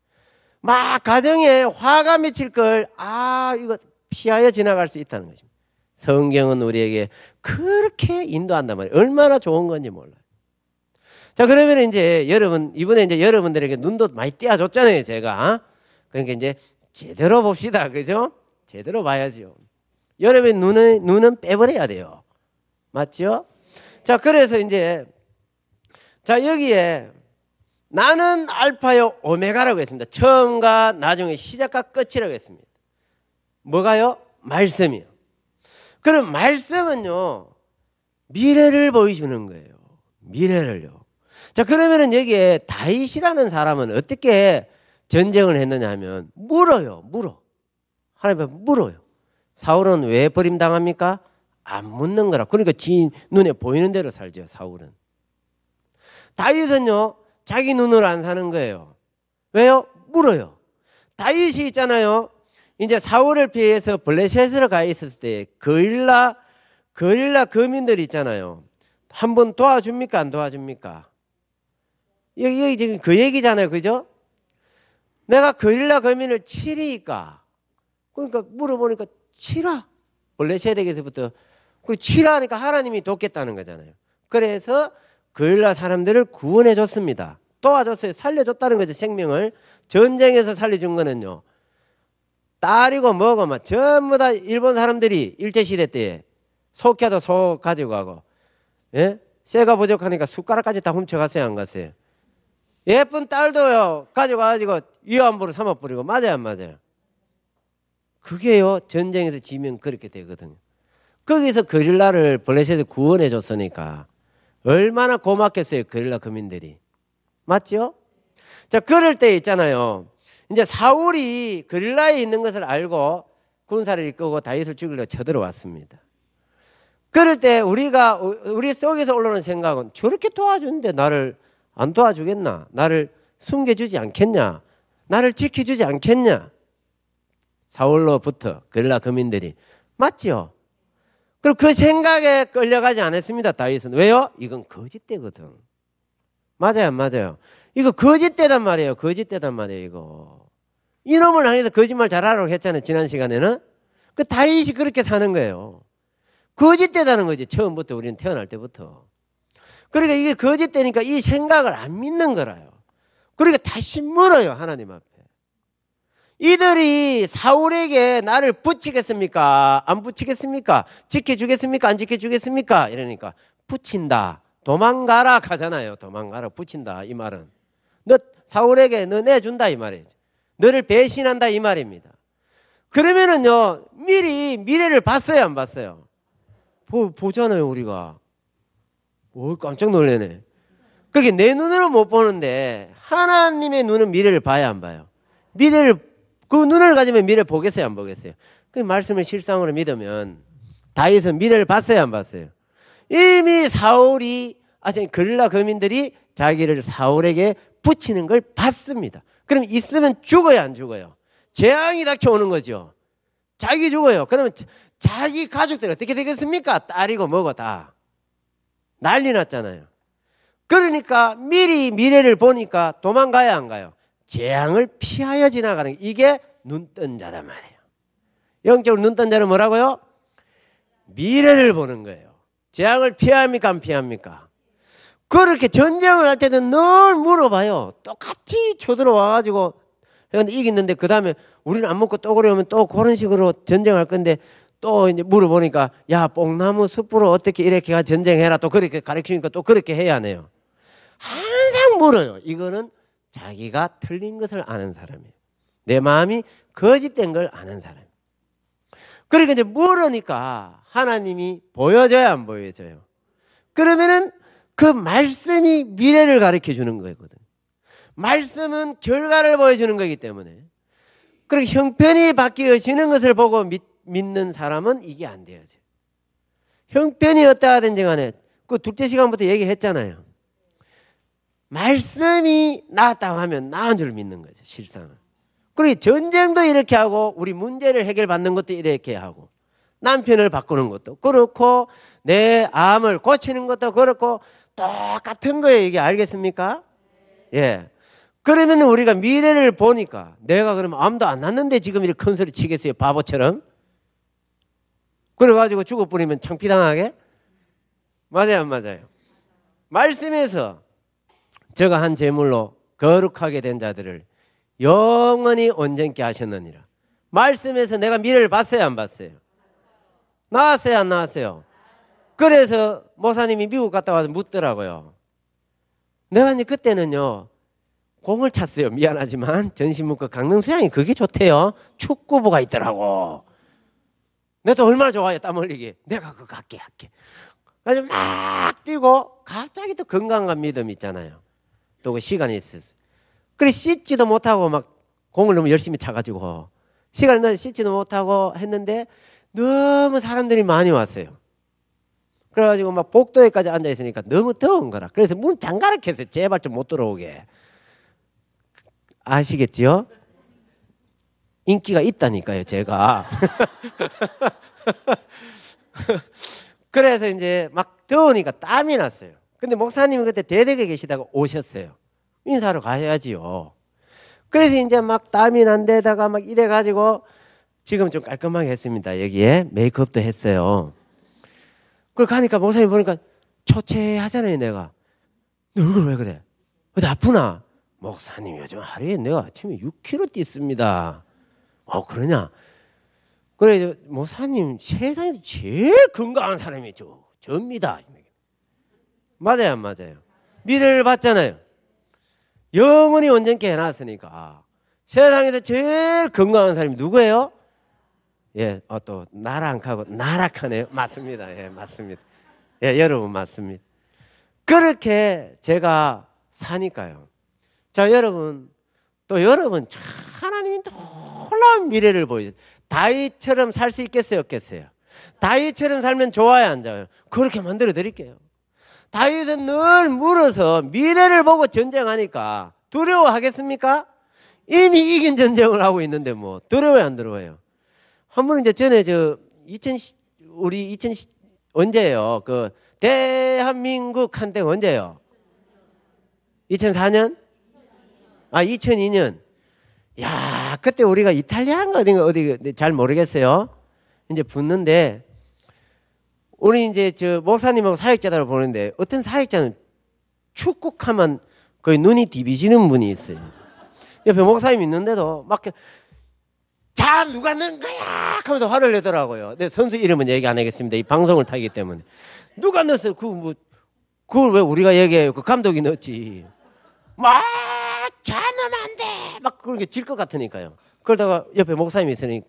막 가정에 화가 맺힐 걸 이거 피하여 지나갈 수 있다는 것입니다. 성경은 우리에게 그렇게 인도한단 말이에요. 얼마나 좋은 건지 몰라요. 자, 그러면 이제 여러분, 이번에 이제 여러분들에게 눈도 많이 띄워줬잖아요, 제가. 그러니까 이제 제대로 봅시다. 그죠? 제대로 봐야죠. 여러분의 눈은 빼버려야 돼요. 맞죠? 자, 그래서 이제, 자, 여기에 나는 알파요, 오메가라고 했습니다. 처음과 나중에 시작과 끝이라고 했습니다. 뭐가요? 말씀이요. 그럼 말씀은요, 미래를 보여주는 거예요. 미래를요. 자, 그러면은 여기에 다윗이라는 사람은 어떻게 전쟁을 했느냐 하면 물어요. 하나님 앞에 물어요. 사울은 왜 버림당합니까? 안 묻는 거라. 그러니까 지 눈에 보이는 대로 살죠, 사울은. 다윗은요, 자기 눈으로 안 사는 거예요. 왜요? 물어요. 다윗이 있잖아요. 이제 사울을 피해서 블레셋으로 가 있었을 때 거릴라 거민들이 있잖아요. 한번 도와줍니까? 안 도와줍니까? 여기 지금 그 얘기잖아요. 그죠? 내가 거릴라 거민을 치리까? 그러니까 물어보니까 치라. 블레셋에게서부터 그 치라 하니까 하나님이 돕겠다는 거잖아요. 그래서 거릴라 사람들을 구원해 줬습니다. 도와줬어요. 살려줬다는 거죠. 생명을. 전쟁에서 살려준 거는요. 딸이고 뭐고 막 전부 다 일본 사람들이 일제시대 때에 속혀도 소 가지고 가고, 예? 쇠가 부족하니까 숟가락까지 다 훔쳐갔어요, 안 갔어요? 예쁜 딸도요 가지고 위안부로 삼아버리고. 맞아요, 안 맞아요? 그게요 전쟁에서 지면 그렇게 되거든요. 거기서 거릴라를 블레셋에 구원해 줬으니까 얼마나 고맙겠어요, 거릴라 거민들이. 맞죠? 자, 그럴 때 있잖아요. 이제 사울이 거릴라에 있는 것을 알고 군사를 이끌고 다윗을 죽이려고 쳐들어왔습니다. 그럴 때 우리 속에서 올라오는 생각은 저렇게 도와주는데 나를 안 도와주겠나? 나를 숨겨주지 않겠냐? 나를 지켜주지 않겠냐? 사울로부터 거릴라 거민들이. 맞죠? 그리고 그 생각에 끌려가지 않았습니다, 다윗은. 왜요? 이건 거짓대거든. 맞아요, 안 맞아요? 이거 거짓대단 말이에요. 거짓대단 말이에요, 이거. 이놈을 향해서 거짓말 잘하라고 했잖아요, 지난 시간에는. 그 다윗이 그렇게 사는 거예요. 거짓대다는 거지, 처음부터. 우리는 태어날 때부터. 그러니까 이게 거짓대니까 이 생각을 안 믿는 거라요. 그러니까 다시 물어요, 하나님 앞에. 이들이 사울에게 나를 붙이겠습니까? 안 붙이겠습니까? 지켜주겠습니까? 안 지켜주겠습니까? 이러니까 붙인다. 도망가라 가잖아요. 도망가라, 붙인다, 이 말은. 너 사울에게 너 내준다, 이 말이죠. 너를 배신한다, 이 말입니다. 그러면은요, 미리 미래를 봤어요, 안 봤어요? 보잖아요, 우리가. 오, 깜짝 놀라네. 그렇게 내 눈으로 못 보는데 하나님의 눈은 미래를 봐야 안 봐요? 그 눈을 가지면 미래를 보겠어요, 안 보겠어요? 그 말씀을 실상으로 믿으면 다윗은 미래를 봤어요, 안 봤어요? 이미 사울이, 거릴라 거민들이 자기를 사울에게 붙이는 걸 봤습니다. 그럼 있으면 죽어요, 안 죽어요? 재앙이 닥쳐오는 거죠. 자기 죽어요. 그러면 자기 가족들 어떻게 되겠습니까? 딸이고 뭐고 다 난리 났잖아요. 그러니까 미리 미래를 보니까 도망가야 안 가요? 재앙을 피하여 지나가는 이게 눈뜬 자단 말이에요. 영적으로 눈뜬 자는 뭐라고요? 미래를 보는 거예요. 재앙을 피합니까 안 피합니까? 그렇게 전쟁을 할 때는 늘 물어봐요. 똑같이 쳐들어와가지고 이겼는데 그 다음에 우리는 안 먹고 또 그러면 또 그런 식으로 전쟁할 건데 또 이제 물어보니까 야 뽕나무 숲으로 어떻게 이렇게 전쟁해라 또 그렇게 가르치니까 또 그렇게 해야 하네요. 항상 물어요. 이거는 자기가 틀린 것을 아는 사람이에요. 내 마음이 거짓된 걸 아는 사람이에요. 그러니까 이제 물으니까 하나님이 보여줘야 안 보여줘요. 그러면은 그 말씀이 미래를 가르쳐 주는 거거든. 말씀은 결과를 보여주는 거기 때문에. 그리고 형편이 바뀌어지는 것을 보고 믿는 사람은 이게 안 돼요. 형편이 어떠하든지 간에 그 둘째 시간부터 얘기했잖아요. 말씀이 나았다고 하면 나은 줄 믿는 거죠. 실상은. 그리고 전쟁도 이렇게 하고 우리 문제를 해결받는 것도 이렇게 하고 남편을 바꾸는 것도 그렇고 내 암을 고치는 것도 그렇고 똑같은 거예요. 이게 알겠습니까? 예. 그러면 우리가 미래를 보니까 내가 그러면 암도 안 났는데 지금 이렇게 큰 소리 치겠어요? 바보처럼? 그래가지고 죽어버리면 창피당하게? 맞아요, 안 맞아요? 말씀에서 저가 한 제물로 거룩하게 된 자들을 영원히 온전케 하셨느니라. 말씀에서 내가 미래를 봤어요, 안 봤어요? 나왔어요, 안 나왔어요? 그래서 목사님이 미국 갔다 와서 묻더라고요. 내가 이제 그때는요 공을 찼어요. 미안하지만 전신문과 강릉수양이 그게 좋대요. 축구부가 있더라고. 내가 또 얼마나 좋아요. 땀 흘리기. 내가 그거 할게. 그래서 막 뛰고 갑자기 또 건강한 믿음 있잖아요. 또 그 시간이 있었어요. 그래 씻지도 못하고 막 공을 너무 열심히 차가지고 시간을 난 씻지도 못하고 했는데 너무 사람들이 많이 왔어요. 그래가지고 막 복도에까지 앉아있으니까 너무 더운 거라. 그래서 문 잠가라 켰어요. 제발 좀 못 들어오게. 아시겠지요? 인기가 있다니까요, 제가. 그래서 이제 막 더우니까 땀이 났어요. 근데 목사님이 그때 대덕에 계시다가 오셨어요. 인사하러 가셔야지요. 그래서 이제 막 땀이 난 데다가 막 이래가지고 지금 좀 깔끔하게 했습니다. 여기에 메이크업도 했어요. 그걸 가니까 목사님 보니까 초췌하잖아요, 내가. 너 얼굴 왜 그래? 어디 아프나? 목사님 요즘 하루에 내가 아침에 6kg 뛰습니다. 그러냐? 그래 목사님 세상에서 제일 건강한 사람이 접니다. 맞아요, 안 맞아요? 미래를 봤잖아요. 영원히 온전케 해놨으니까 세상에서 제일 건강한 사람이 누구예요? 예, 또 나락하고 나락하네요. 맞습니다. 예, 맞습니다. 예, 여러분 맞습니다. 그렇게 제가 사니까요. 자, 여러분 또 여러분 하나님이 놀라운 미래를 보여줘요. 다윗처럼 살 수 있겠어요, 없겠어요? 다윗처럼 살면 좋아요, 안 좋아요? 그렇게 만들어 드릴게요. 다윗은 늘 물어서 미래를 보고 전쟁하니까 두려워하겠습니까? 이미 이긴 전쟁을 하고 있는데 뭐 두려워요, 안 두려워요? 한 번은 이제 전에 우리 언제예요? 그 대한민국 한때 언제예요? 2004년? 2002년. 야, 그때 우리가 이탈리아인가 어디 잘 모르겠어요. 이제 붙는데 우리 이제 목사님하고 사역자들을 보는데 어떤 사역자는 축구하면 거의 눈이 디비지는 분이 있어요. 옆에 목사님 있는데도 막 자 누가 넣은 거야 하면서 화를 내더라고요. 내 선수 이름은 얘기 안 하겠습니다. 이 방송을 타기 때문에. 누가 넣었어요? 그걸 왜 우리가 얘기해요? 그 감독이 넣었지. 막 자 넣으면 안 돼. 막 그런 게 질 것 같으니까요. 그러다가 옆에 목사님이 있으니까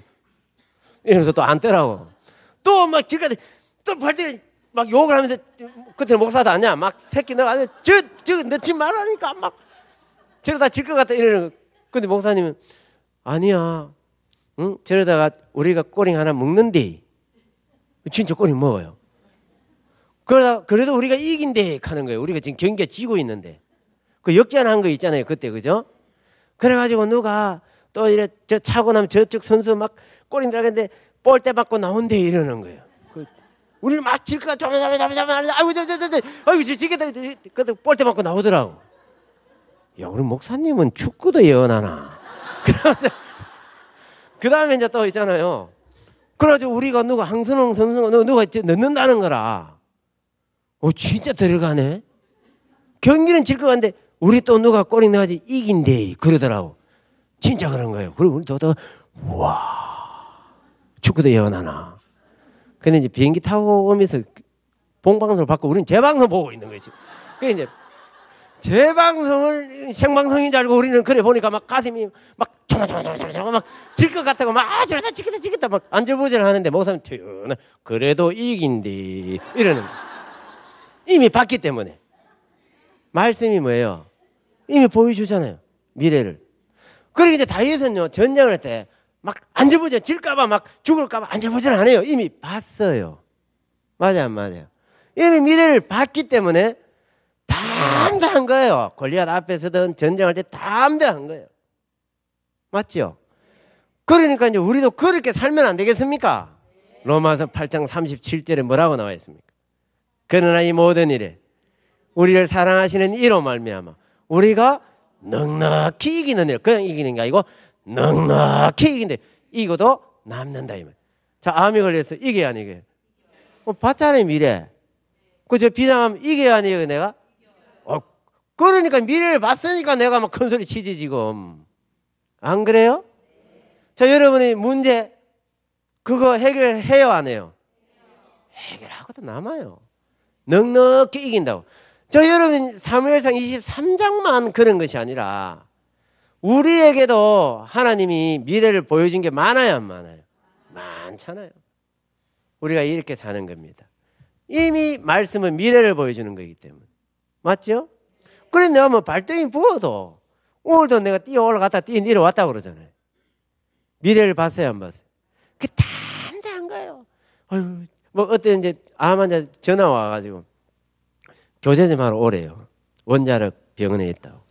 이러면서 또 안 떼라고. 또 막 질 것 같아. 또 발대 막 욕을 하면서 그때는 목사도 아니야. 막 새끼 너가 아니야. 저 넣지 말라니까 막 저러다 질 것 같다 이러는 거. 근데 목사님은 아니야. 응? 저러다가 우리가 꼬링 하나 먹는데 진짜 꼬링 먹어요. 그래도 우리가 이긴데 하는 거예요. 우리가 지금 경기가 지고 있는데 그 역전한 거 있잖아요. 그때 그죠? 그래가지고 누가 또 이래 저 차고 나면 저쪽 선수 막 꼬링 들어가는데 볼때 맞고 나온대 이러는 거예요. 우리는 막 질까 잡아 하는데 아이고 아이고 지겠다. 그때 볼때 맞고 나오더라고. 야, 우리 목사님은 축구도 예언하나. 그 다음에 이제 또 있잖아요. 그래가지고 우리가 누가 황선홍 선수가 누가 넣는다는 거라. 진짜 들어가네. 경기는 질 것 같은데 우리 또 누가 골이 넣어야지 이긴대 그러더라고. 진짜 그런 거예요. 그리고 우리 또 와 축구도 예언하나. 근데 이제 비행기 타고 오면서 본방송을 받고 우리는 재방송 보고 있는 거지. 그게 이제 재방송을 생방송인 줄 알고 우리는 그래 보니까 막 가슴이 막 조마조마조마조마 막 질 것 같다고 막 저러다 지겠다 막 안절부절 하는데 목사님 튀어나 그래도 이긴디 이러는 이미 봤기 때문에. 말씀이 뭐예요? 이미 보여주잖아요. 미래를. 그러니까 이제 다윗은요 전쟁을 할 때 막 안절부절 질까봐 막 죽을까봐 안절부절 안 해요. 이미 봤어요. 맞아요 안 맞아요? 이미 미래를 봤기 때문에 담대한 거예요. 골리앗 앞에서든 전쟁할 때 담대한 거예요. 맞죠? 그러니까 이제 우리도 그렇게 살면 안 되겠습니까? 로마서 8장 37절에 뭐라고 나와 있습니까? 그러나 이 모든 일에 우리를 사랑하시는 이로 말미암아 우리가 넉넉히 이기는 일, 그냥 이기는 게 아니고 넉넉히 이긴데 이거도 남는다 이 말. 자, 암이 걸려서 이겨야 안 이겨요? 봤잖아요 미래. 그저 비장하면 이겨야 안 이겨요 내가? 그러니까 미래를 봤으니까 내가 막 큰 소리 치지 지금. 안 그래요? 자, 여러분이 문제 그거 해결해요 안 해요? 해결하고도 남아요. 넉넉히 이긴다고. 저 여러분 사무엘상 23장만 그런 것이 아니라 우리에게도 하나님이 미래를 보여준 게 많아요 안 많아요? 많잖아요. 우리가 이렇게 사는 겁니다. 이미 말씀은 미래를 보여주는 거기 때문에. 맞죠? 그래 내가 뭐 발등이 부어도 오늘도 내가 뛰어 올라갔다 뛰어 내려왔다고 그러잖아요. 미래를 봤어요 안 봤어요? 그게 담대한 거예요. 아유, 뭐 어떤 이제 암 환자 전화 와가지고 교제 좀 하러 오래요. 원자력 병원에 있다고.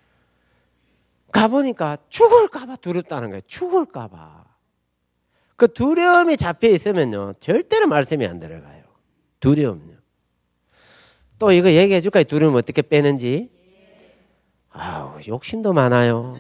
가보니까 죽을까봐 두렵다는 거예요. 죽을까봐. 그 두려움이 잡혀 있으면요 절대로 말씀이 안 들어가요. 두려움요. 또 이거 얘기해 줄까요? 두려움 어떻게 빼는지. 아우 욕심도 많아요.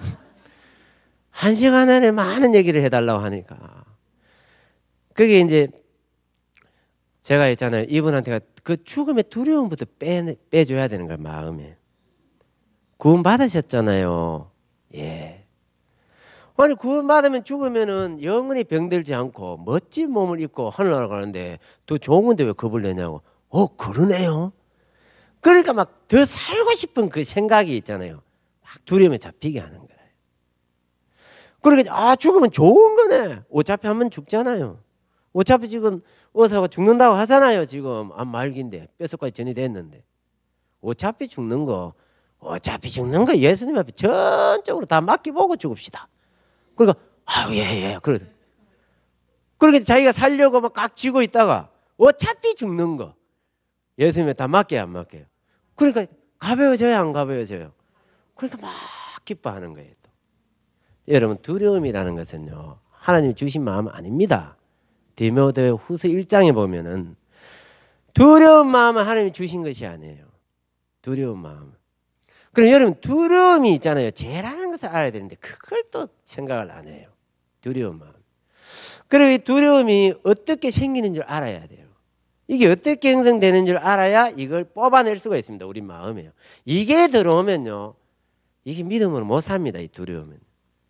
1시간 안에 많은 얘기를 해달라고 하니까. 그게 이제 제가 있잖아요. 이분한테가 그 죽음의 두려움부터 빼줘야 되는 거예요. 마음에. 구원 받으셨잖아요. 예. 아니 구원 받으면 죽으면은 영원히 병들지 않고 멋진 몸을 입고 하늘나라 가는데 더 좋은 건데 왜 겁을 내냐고. 그러네요. 그러니까 막 더 살고 싶은 그 생각이 있잖아요. 막 두려움에 잡히게 하는 거예요. 그러니까 죽으면 좋은 거네. 어차피 한번 죽잖아요. 어차피 지금 의사가 죽는다고 하잖아요. 지금 암 말기인데 뼛속까지 전이 됐는데 어차피 죽는 거 예수님 앞에 전적으로 다 맡겨보고 죽읍시다. 그러니까 예. 그러니까 자기가 살려고 막 꽉 쥐고 있다가 어차피 죽는 거 예수님에 다 맡겨야 안 맡겨요. 그러니까 가벼워져요 안 가벼워져요? 그러니까 막 기뻐하는 거예요. 또. 여러분 두려움이라는 것은요 하나님이 주신 마음 아닙니다. 디모데 후서 1장에 보면은 두려운 마음은 하나님이 주신 것이 아니에요. 두려운 마음. 그럼 여러분 두려움이 있잖아요. 죄라는 것을 알아야 되는데 그걸 또 생각을 안 해요. 두려운 마음. 그리고 이 두려움이 어떻게 생기는 줄 알아야 돼요. 이게 어떻게 형성되는 줄 알아야 이걸 뽑아낼 수가 있습니다. 우리 마음에요. 이게 들어오면요. 이게 믿음으로 못 삽니다. 이 두려움은.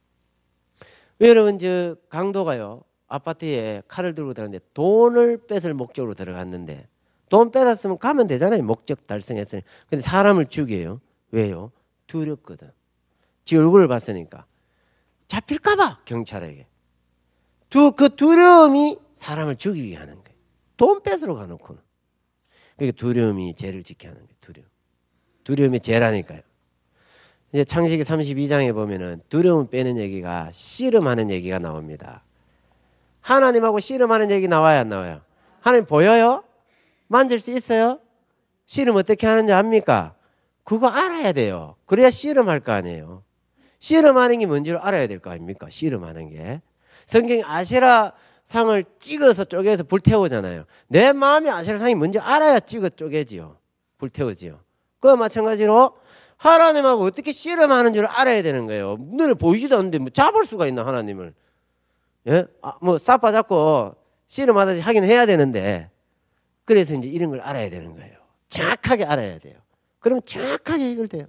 여러분 저 강도가요. 아파트에 칼을 들고 들어갔는데 돈을 뺏을 목적으로 들어갔는데 돈 뺏었으면 가면 되잖아요. 목적 달성했으니. 근데 사람을 죽여요. 왜요? 두렵거든. 지 얼굴을 봤으니까. 잡힐까봐 경찰에게. 그 두려움이 사람을 죽이게 하는 거예요. 돈 뺏으러 가놓고는. 그러니까 두려움이 죄를 짓게 하는 거예요. 두려움이 죄라니까요. 이제 창세기 32장에 보면은 두려움 빼는 얘기가 씨름하는 얘기가 나옵니다. 하나님하고 씨름하는 얘기 나와요 안 나와요? 하나님 보여요? 만질 수 있어요? 씨름 어떻게 하는지 압니까? 그거 알아야 돼요. 그래야 씨름할 거 아니에요. 씨름하는 게 뭔지를 알아야 될 거 아닙니까? 씨름하는 게. 성경에 아세라 상을 찍어서 쪼개서 불태우잖아요. 내 마음의 아세라상이 뭔지 알아야 찍어 쪼개지요. 불태우지요. 그와 마찬가지로 하나님하고 어떻게 씨름하는 줄 알아야 되는 거예요. 눈에 보이지도 않는데 뭐 잡을 수가 있나 하나님을. 예? 뭐 싸파 잡고 씨름하듯이 하긴 해야 되는데 그래서 이제 이런 걸 알아야 되는 거예요. 정확하게 알아야 돼요. 그럼 정확하게 해결돼요.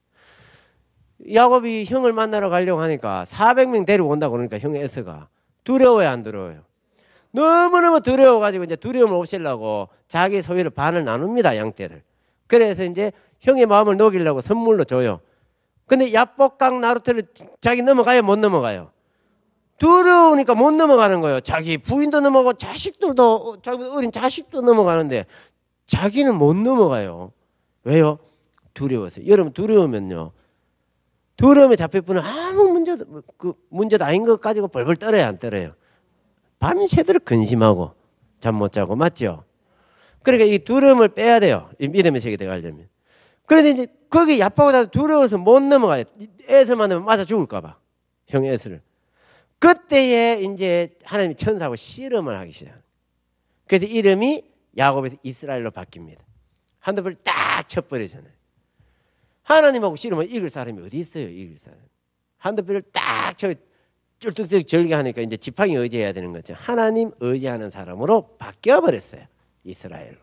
야곱이 형을 만나러 가려고 하니까 400명 데리고 온다고 그러니까 형 에서가 두려워요, 안 두려워요? 너무너무 두려워가지고 이제 두려움을 없애려고 자기 소유를 반을 나눕니다, 양떼를. 그래서 이제 형의 마음을 녹이려고 선물로 줘요. 근데 야복강 나루터를 자기 넘어가요, 못 넘어가요? 두려우니까 못 넘어가는 거예요. 자기 부인도 넘어가고 자식들도, 자기 어린 자식도 넘어가는데 자기는 못 넘어가요. 왜요? 두려워서. 여러분 두려우면요, 두려움에 잡힐 분은 아무 문제도 아닌 것 가지고 벌벌 떨어요, 안 떨어요? 밤새도록 근심하고 잠 못 자고, 맞죠? 그러니까 이 두려움을 빼야 돼요. 이 믿음의 세계에 가려면. 그런데 이제 거기 야빠보다 두려워서 못 넘어가요. 에서 만나면 맞아 죽을까봐. 형 에서를. 그때에 이제 하나님이 천사하고 씨름을 하기 시작해요. 그래서 이름이 야곱에서 이스라엘로 바뀝니다. 한두 번 딱 쳐버리잖아요. 하나님하고 씨름을 이길 사람이 어디 있어요? 이길 사람. 한두 번을 딱 쳐 쫄뚝쫄뚝 절개하니까 이제 지팡이 의지해야 되는 거죠. 하나님 의지하는 사람으로 바뀌어버렸어요. 이스라엘로.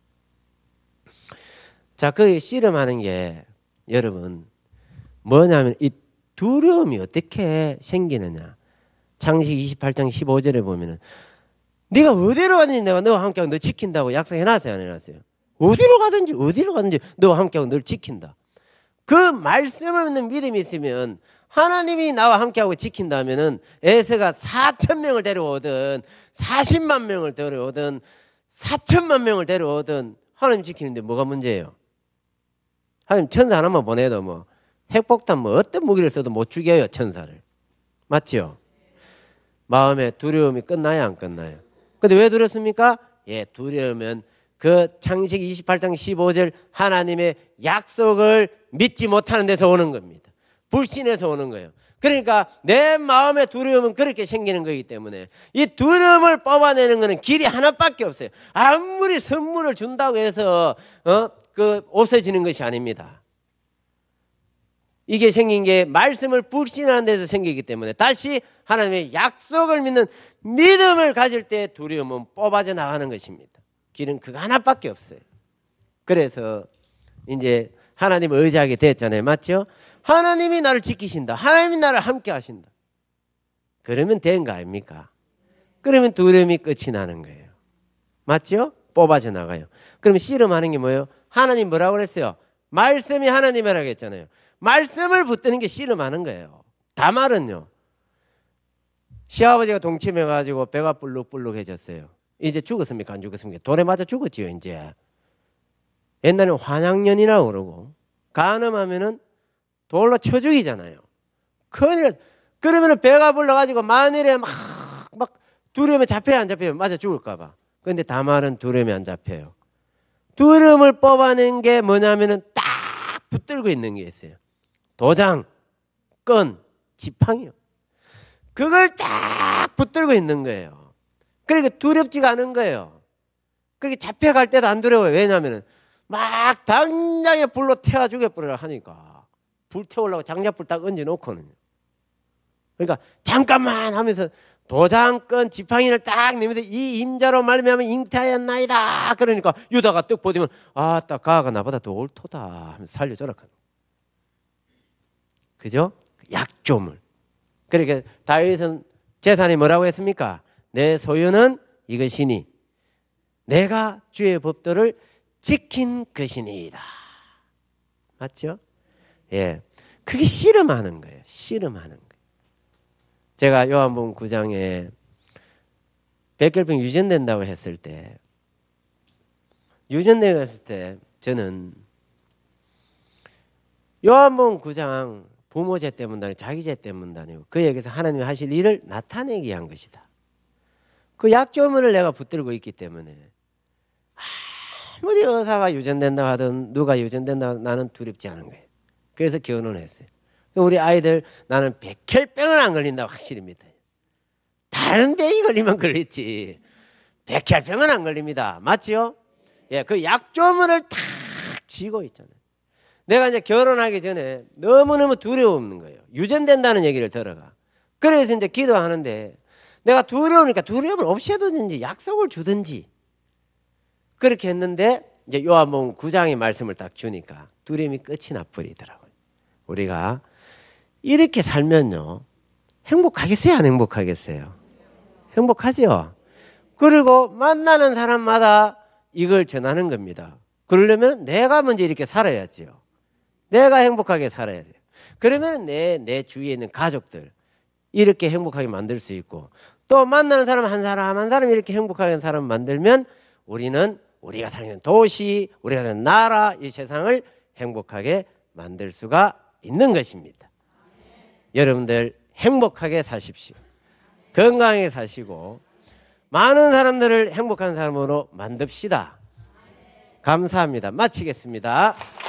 자, 그 씨름하는 게 여러분 뭐냐면 이 두려움이 어떻게 생기느냐. 창세기 28장 15절에 보면은 네가 어디로 가든지 내가 너와 함께하고 너 지킨다고 약속해놨어요, 안 해놨어요? 어디로 가든지 너와 함께하고 널 지킨다. 그 말씀을 믿는 믿음이 있으면 하나님이 나와 함께하고 지킨다면은 에서가 4,000명을 데려오든 40만 명을 데려오든 4천만 명을 데려오든 하나님 지키는데 뭐가 문제예요? 하나님 천사 하나만 보내도 뭐 핵폭탄 뭐 어떤 무기를 써도 못 죽여요, 천사를. 맞죠? 마음에 두려움이 끝나요, 안 끝나요? 근데 왜 두렵습니까? 예, 두려우면 그 창세기 28장 15절 하나님의 약속을 믿지 못하는 데서 오는 겁니다. 불신에서 오는 거예요. 그러니까 내 마음의 두려움은 그렇게 생기는 거기 때문에 이 두려움을 뽑아내는 것은 길이 하나밖에 없어요. 아무리 선물을 준다고 해서 없어지는 것이 아닙니다. 이게 생긴 게 말씀을 불신하는 데서 생기기 때문에 다시 하나님의 약속을 믿는 믿음을 가질 때 두려움은 뽑아져 나가는 것입니다. 길은 그거 하나밖에 없어요. 그래서 이제 하나님을 의지하게 됐잖아요. 맞죠? 하나님이 나를 지키신다. 하나님이 나를 함께 하신다. 그러면 된 거 아닙니까? 그러면 두려움이 끝이 나는 거예요. 맞죠? 뽑아져 나가요. 그러면 씨름하는 게 뭐예요? 하나님 뭐라고 그랬어요? 말씀이 하나님이라고 했잖아요. 말씀을 붙드는 게 씨름하는 거예요. 다말은요, 시아버지가 동침해가지고 배가 불룩불룩해졌어요. 이제 죽었습니까? 안 죽었습니까? 돌에 맞아 죽었지요, 이제. 옛날에는 환양년이라고 그러고, 간음하면은 돌로 쳐 죽이잖아요. 큰일. 그러면은 배가 불러가지고 만일에 막 두려움에 잡혀야 안 잡혀요? 맞아 죽을까봐. 그런데 다말은 두려움이 안 잡혀요. 두려움을 뽑아낸 게 뭐냐면은 딱 붙들고 있는 게 있어요. 도장, 끈, 지팡이요. 그걸 딱 붙들고 있는 거예요. 그러니까 두렵지가 않은 거예요. 그렇게 잡혀갈 때도 안 두려워요. 왜냐하면 막 당장에 불로 태워 죽여버리라 하니까 불 태우려고 장작불 딱 얹어놓고는, 그러니까 잠깐만 하면서 도장권 지팡이를 딱 내면서 이 임자로 말미암아 잉태하였나이다. 그러니까 유다가 떡 보더면 아따 가가 나보다 더 옳도다 하면서 살려줘라. 그죠? 약조물. 그러니까 다윗은 제사장이 뭐라고 했습니까? 내 소유는 이것이니 내가 주의 법도를 지킨 것이니이다. 맞죠? 예, 그게 씨름하는 거예요. 씨름하는 거예요. 제가 요한복음 9장에 백혈병 유전된다고 했을 때, 저는 요한복음 9장 부모 죄 때문도 아니고 자기 죄 때문도 아니고 그에게서 하나님이 하실 일을 나타내기 위한 것이다. 그 약조물을 내가 붙들고 있기 때문에 아무리 의사가 유전된다 하든 누가 유전된다 하든 나는 두렵지 않은 거예요. 그래서 결혼했어요. 우리 아이들 나는 백혈병은 안 걸린다고 확실히 믿어요. 다 발연병이 걸리면 걸렸지. 백혈병은 안 걸립니다. 맞지요? 예, 그 약조문을 탁 쥐고 있잖아요. 내가 이제 결혼하기 전에 너무너무 두려운 거예요. 유전된다는 얘기를 들어가. 그래서 이제 기도하는데 내가 두려우니까 두려움을 없애든지 약속을 주든지 그렇게 했는데 이제 요한복음 9장의 말씀을 딱 주니까 두려움이 끝이 나버리더라고요. 우리가 이렇게 살면요. 행복하겠어요? 안 행복하겠어요? 행복하죠? 그리고 만나는 사람마다 이걸 전하는 겁니다. 그러려면 내가 먼저 이렇게 살아야지요. 내가 행복하게 살아야 돼요. 그러면 내 주위에 있는 가족들 이렇게 행복하게 만들 수 있고 또 만나는 사람 한 사람 한 사람 이렇게 행복하게 사람 만들면 우리가 사는 도시, 우리가 사는 나라, 이 세상을 행복하게 만들 수가 있는 것입니다. 여러분들 행복하게 사십시오. 건강하게 사시고 많은 사람들을 행복한 사람으로 만듭시다. 감사합니다. 마치겠습니다.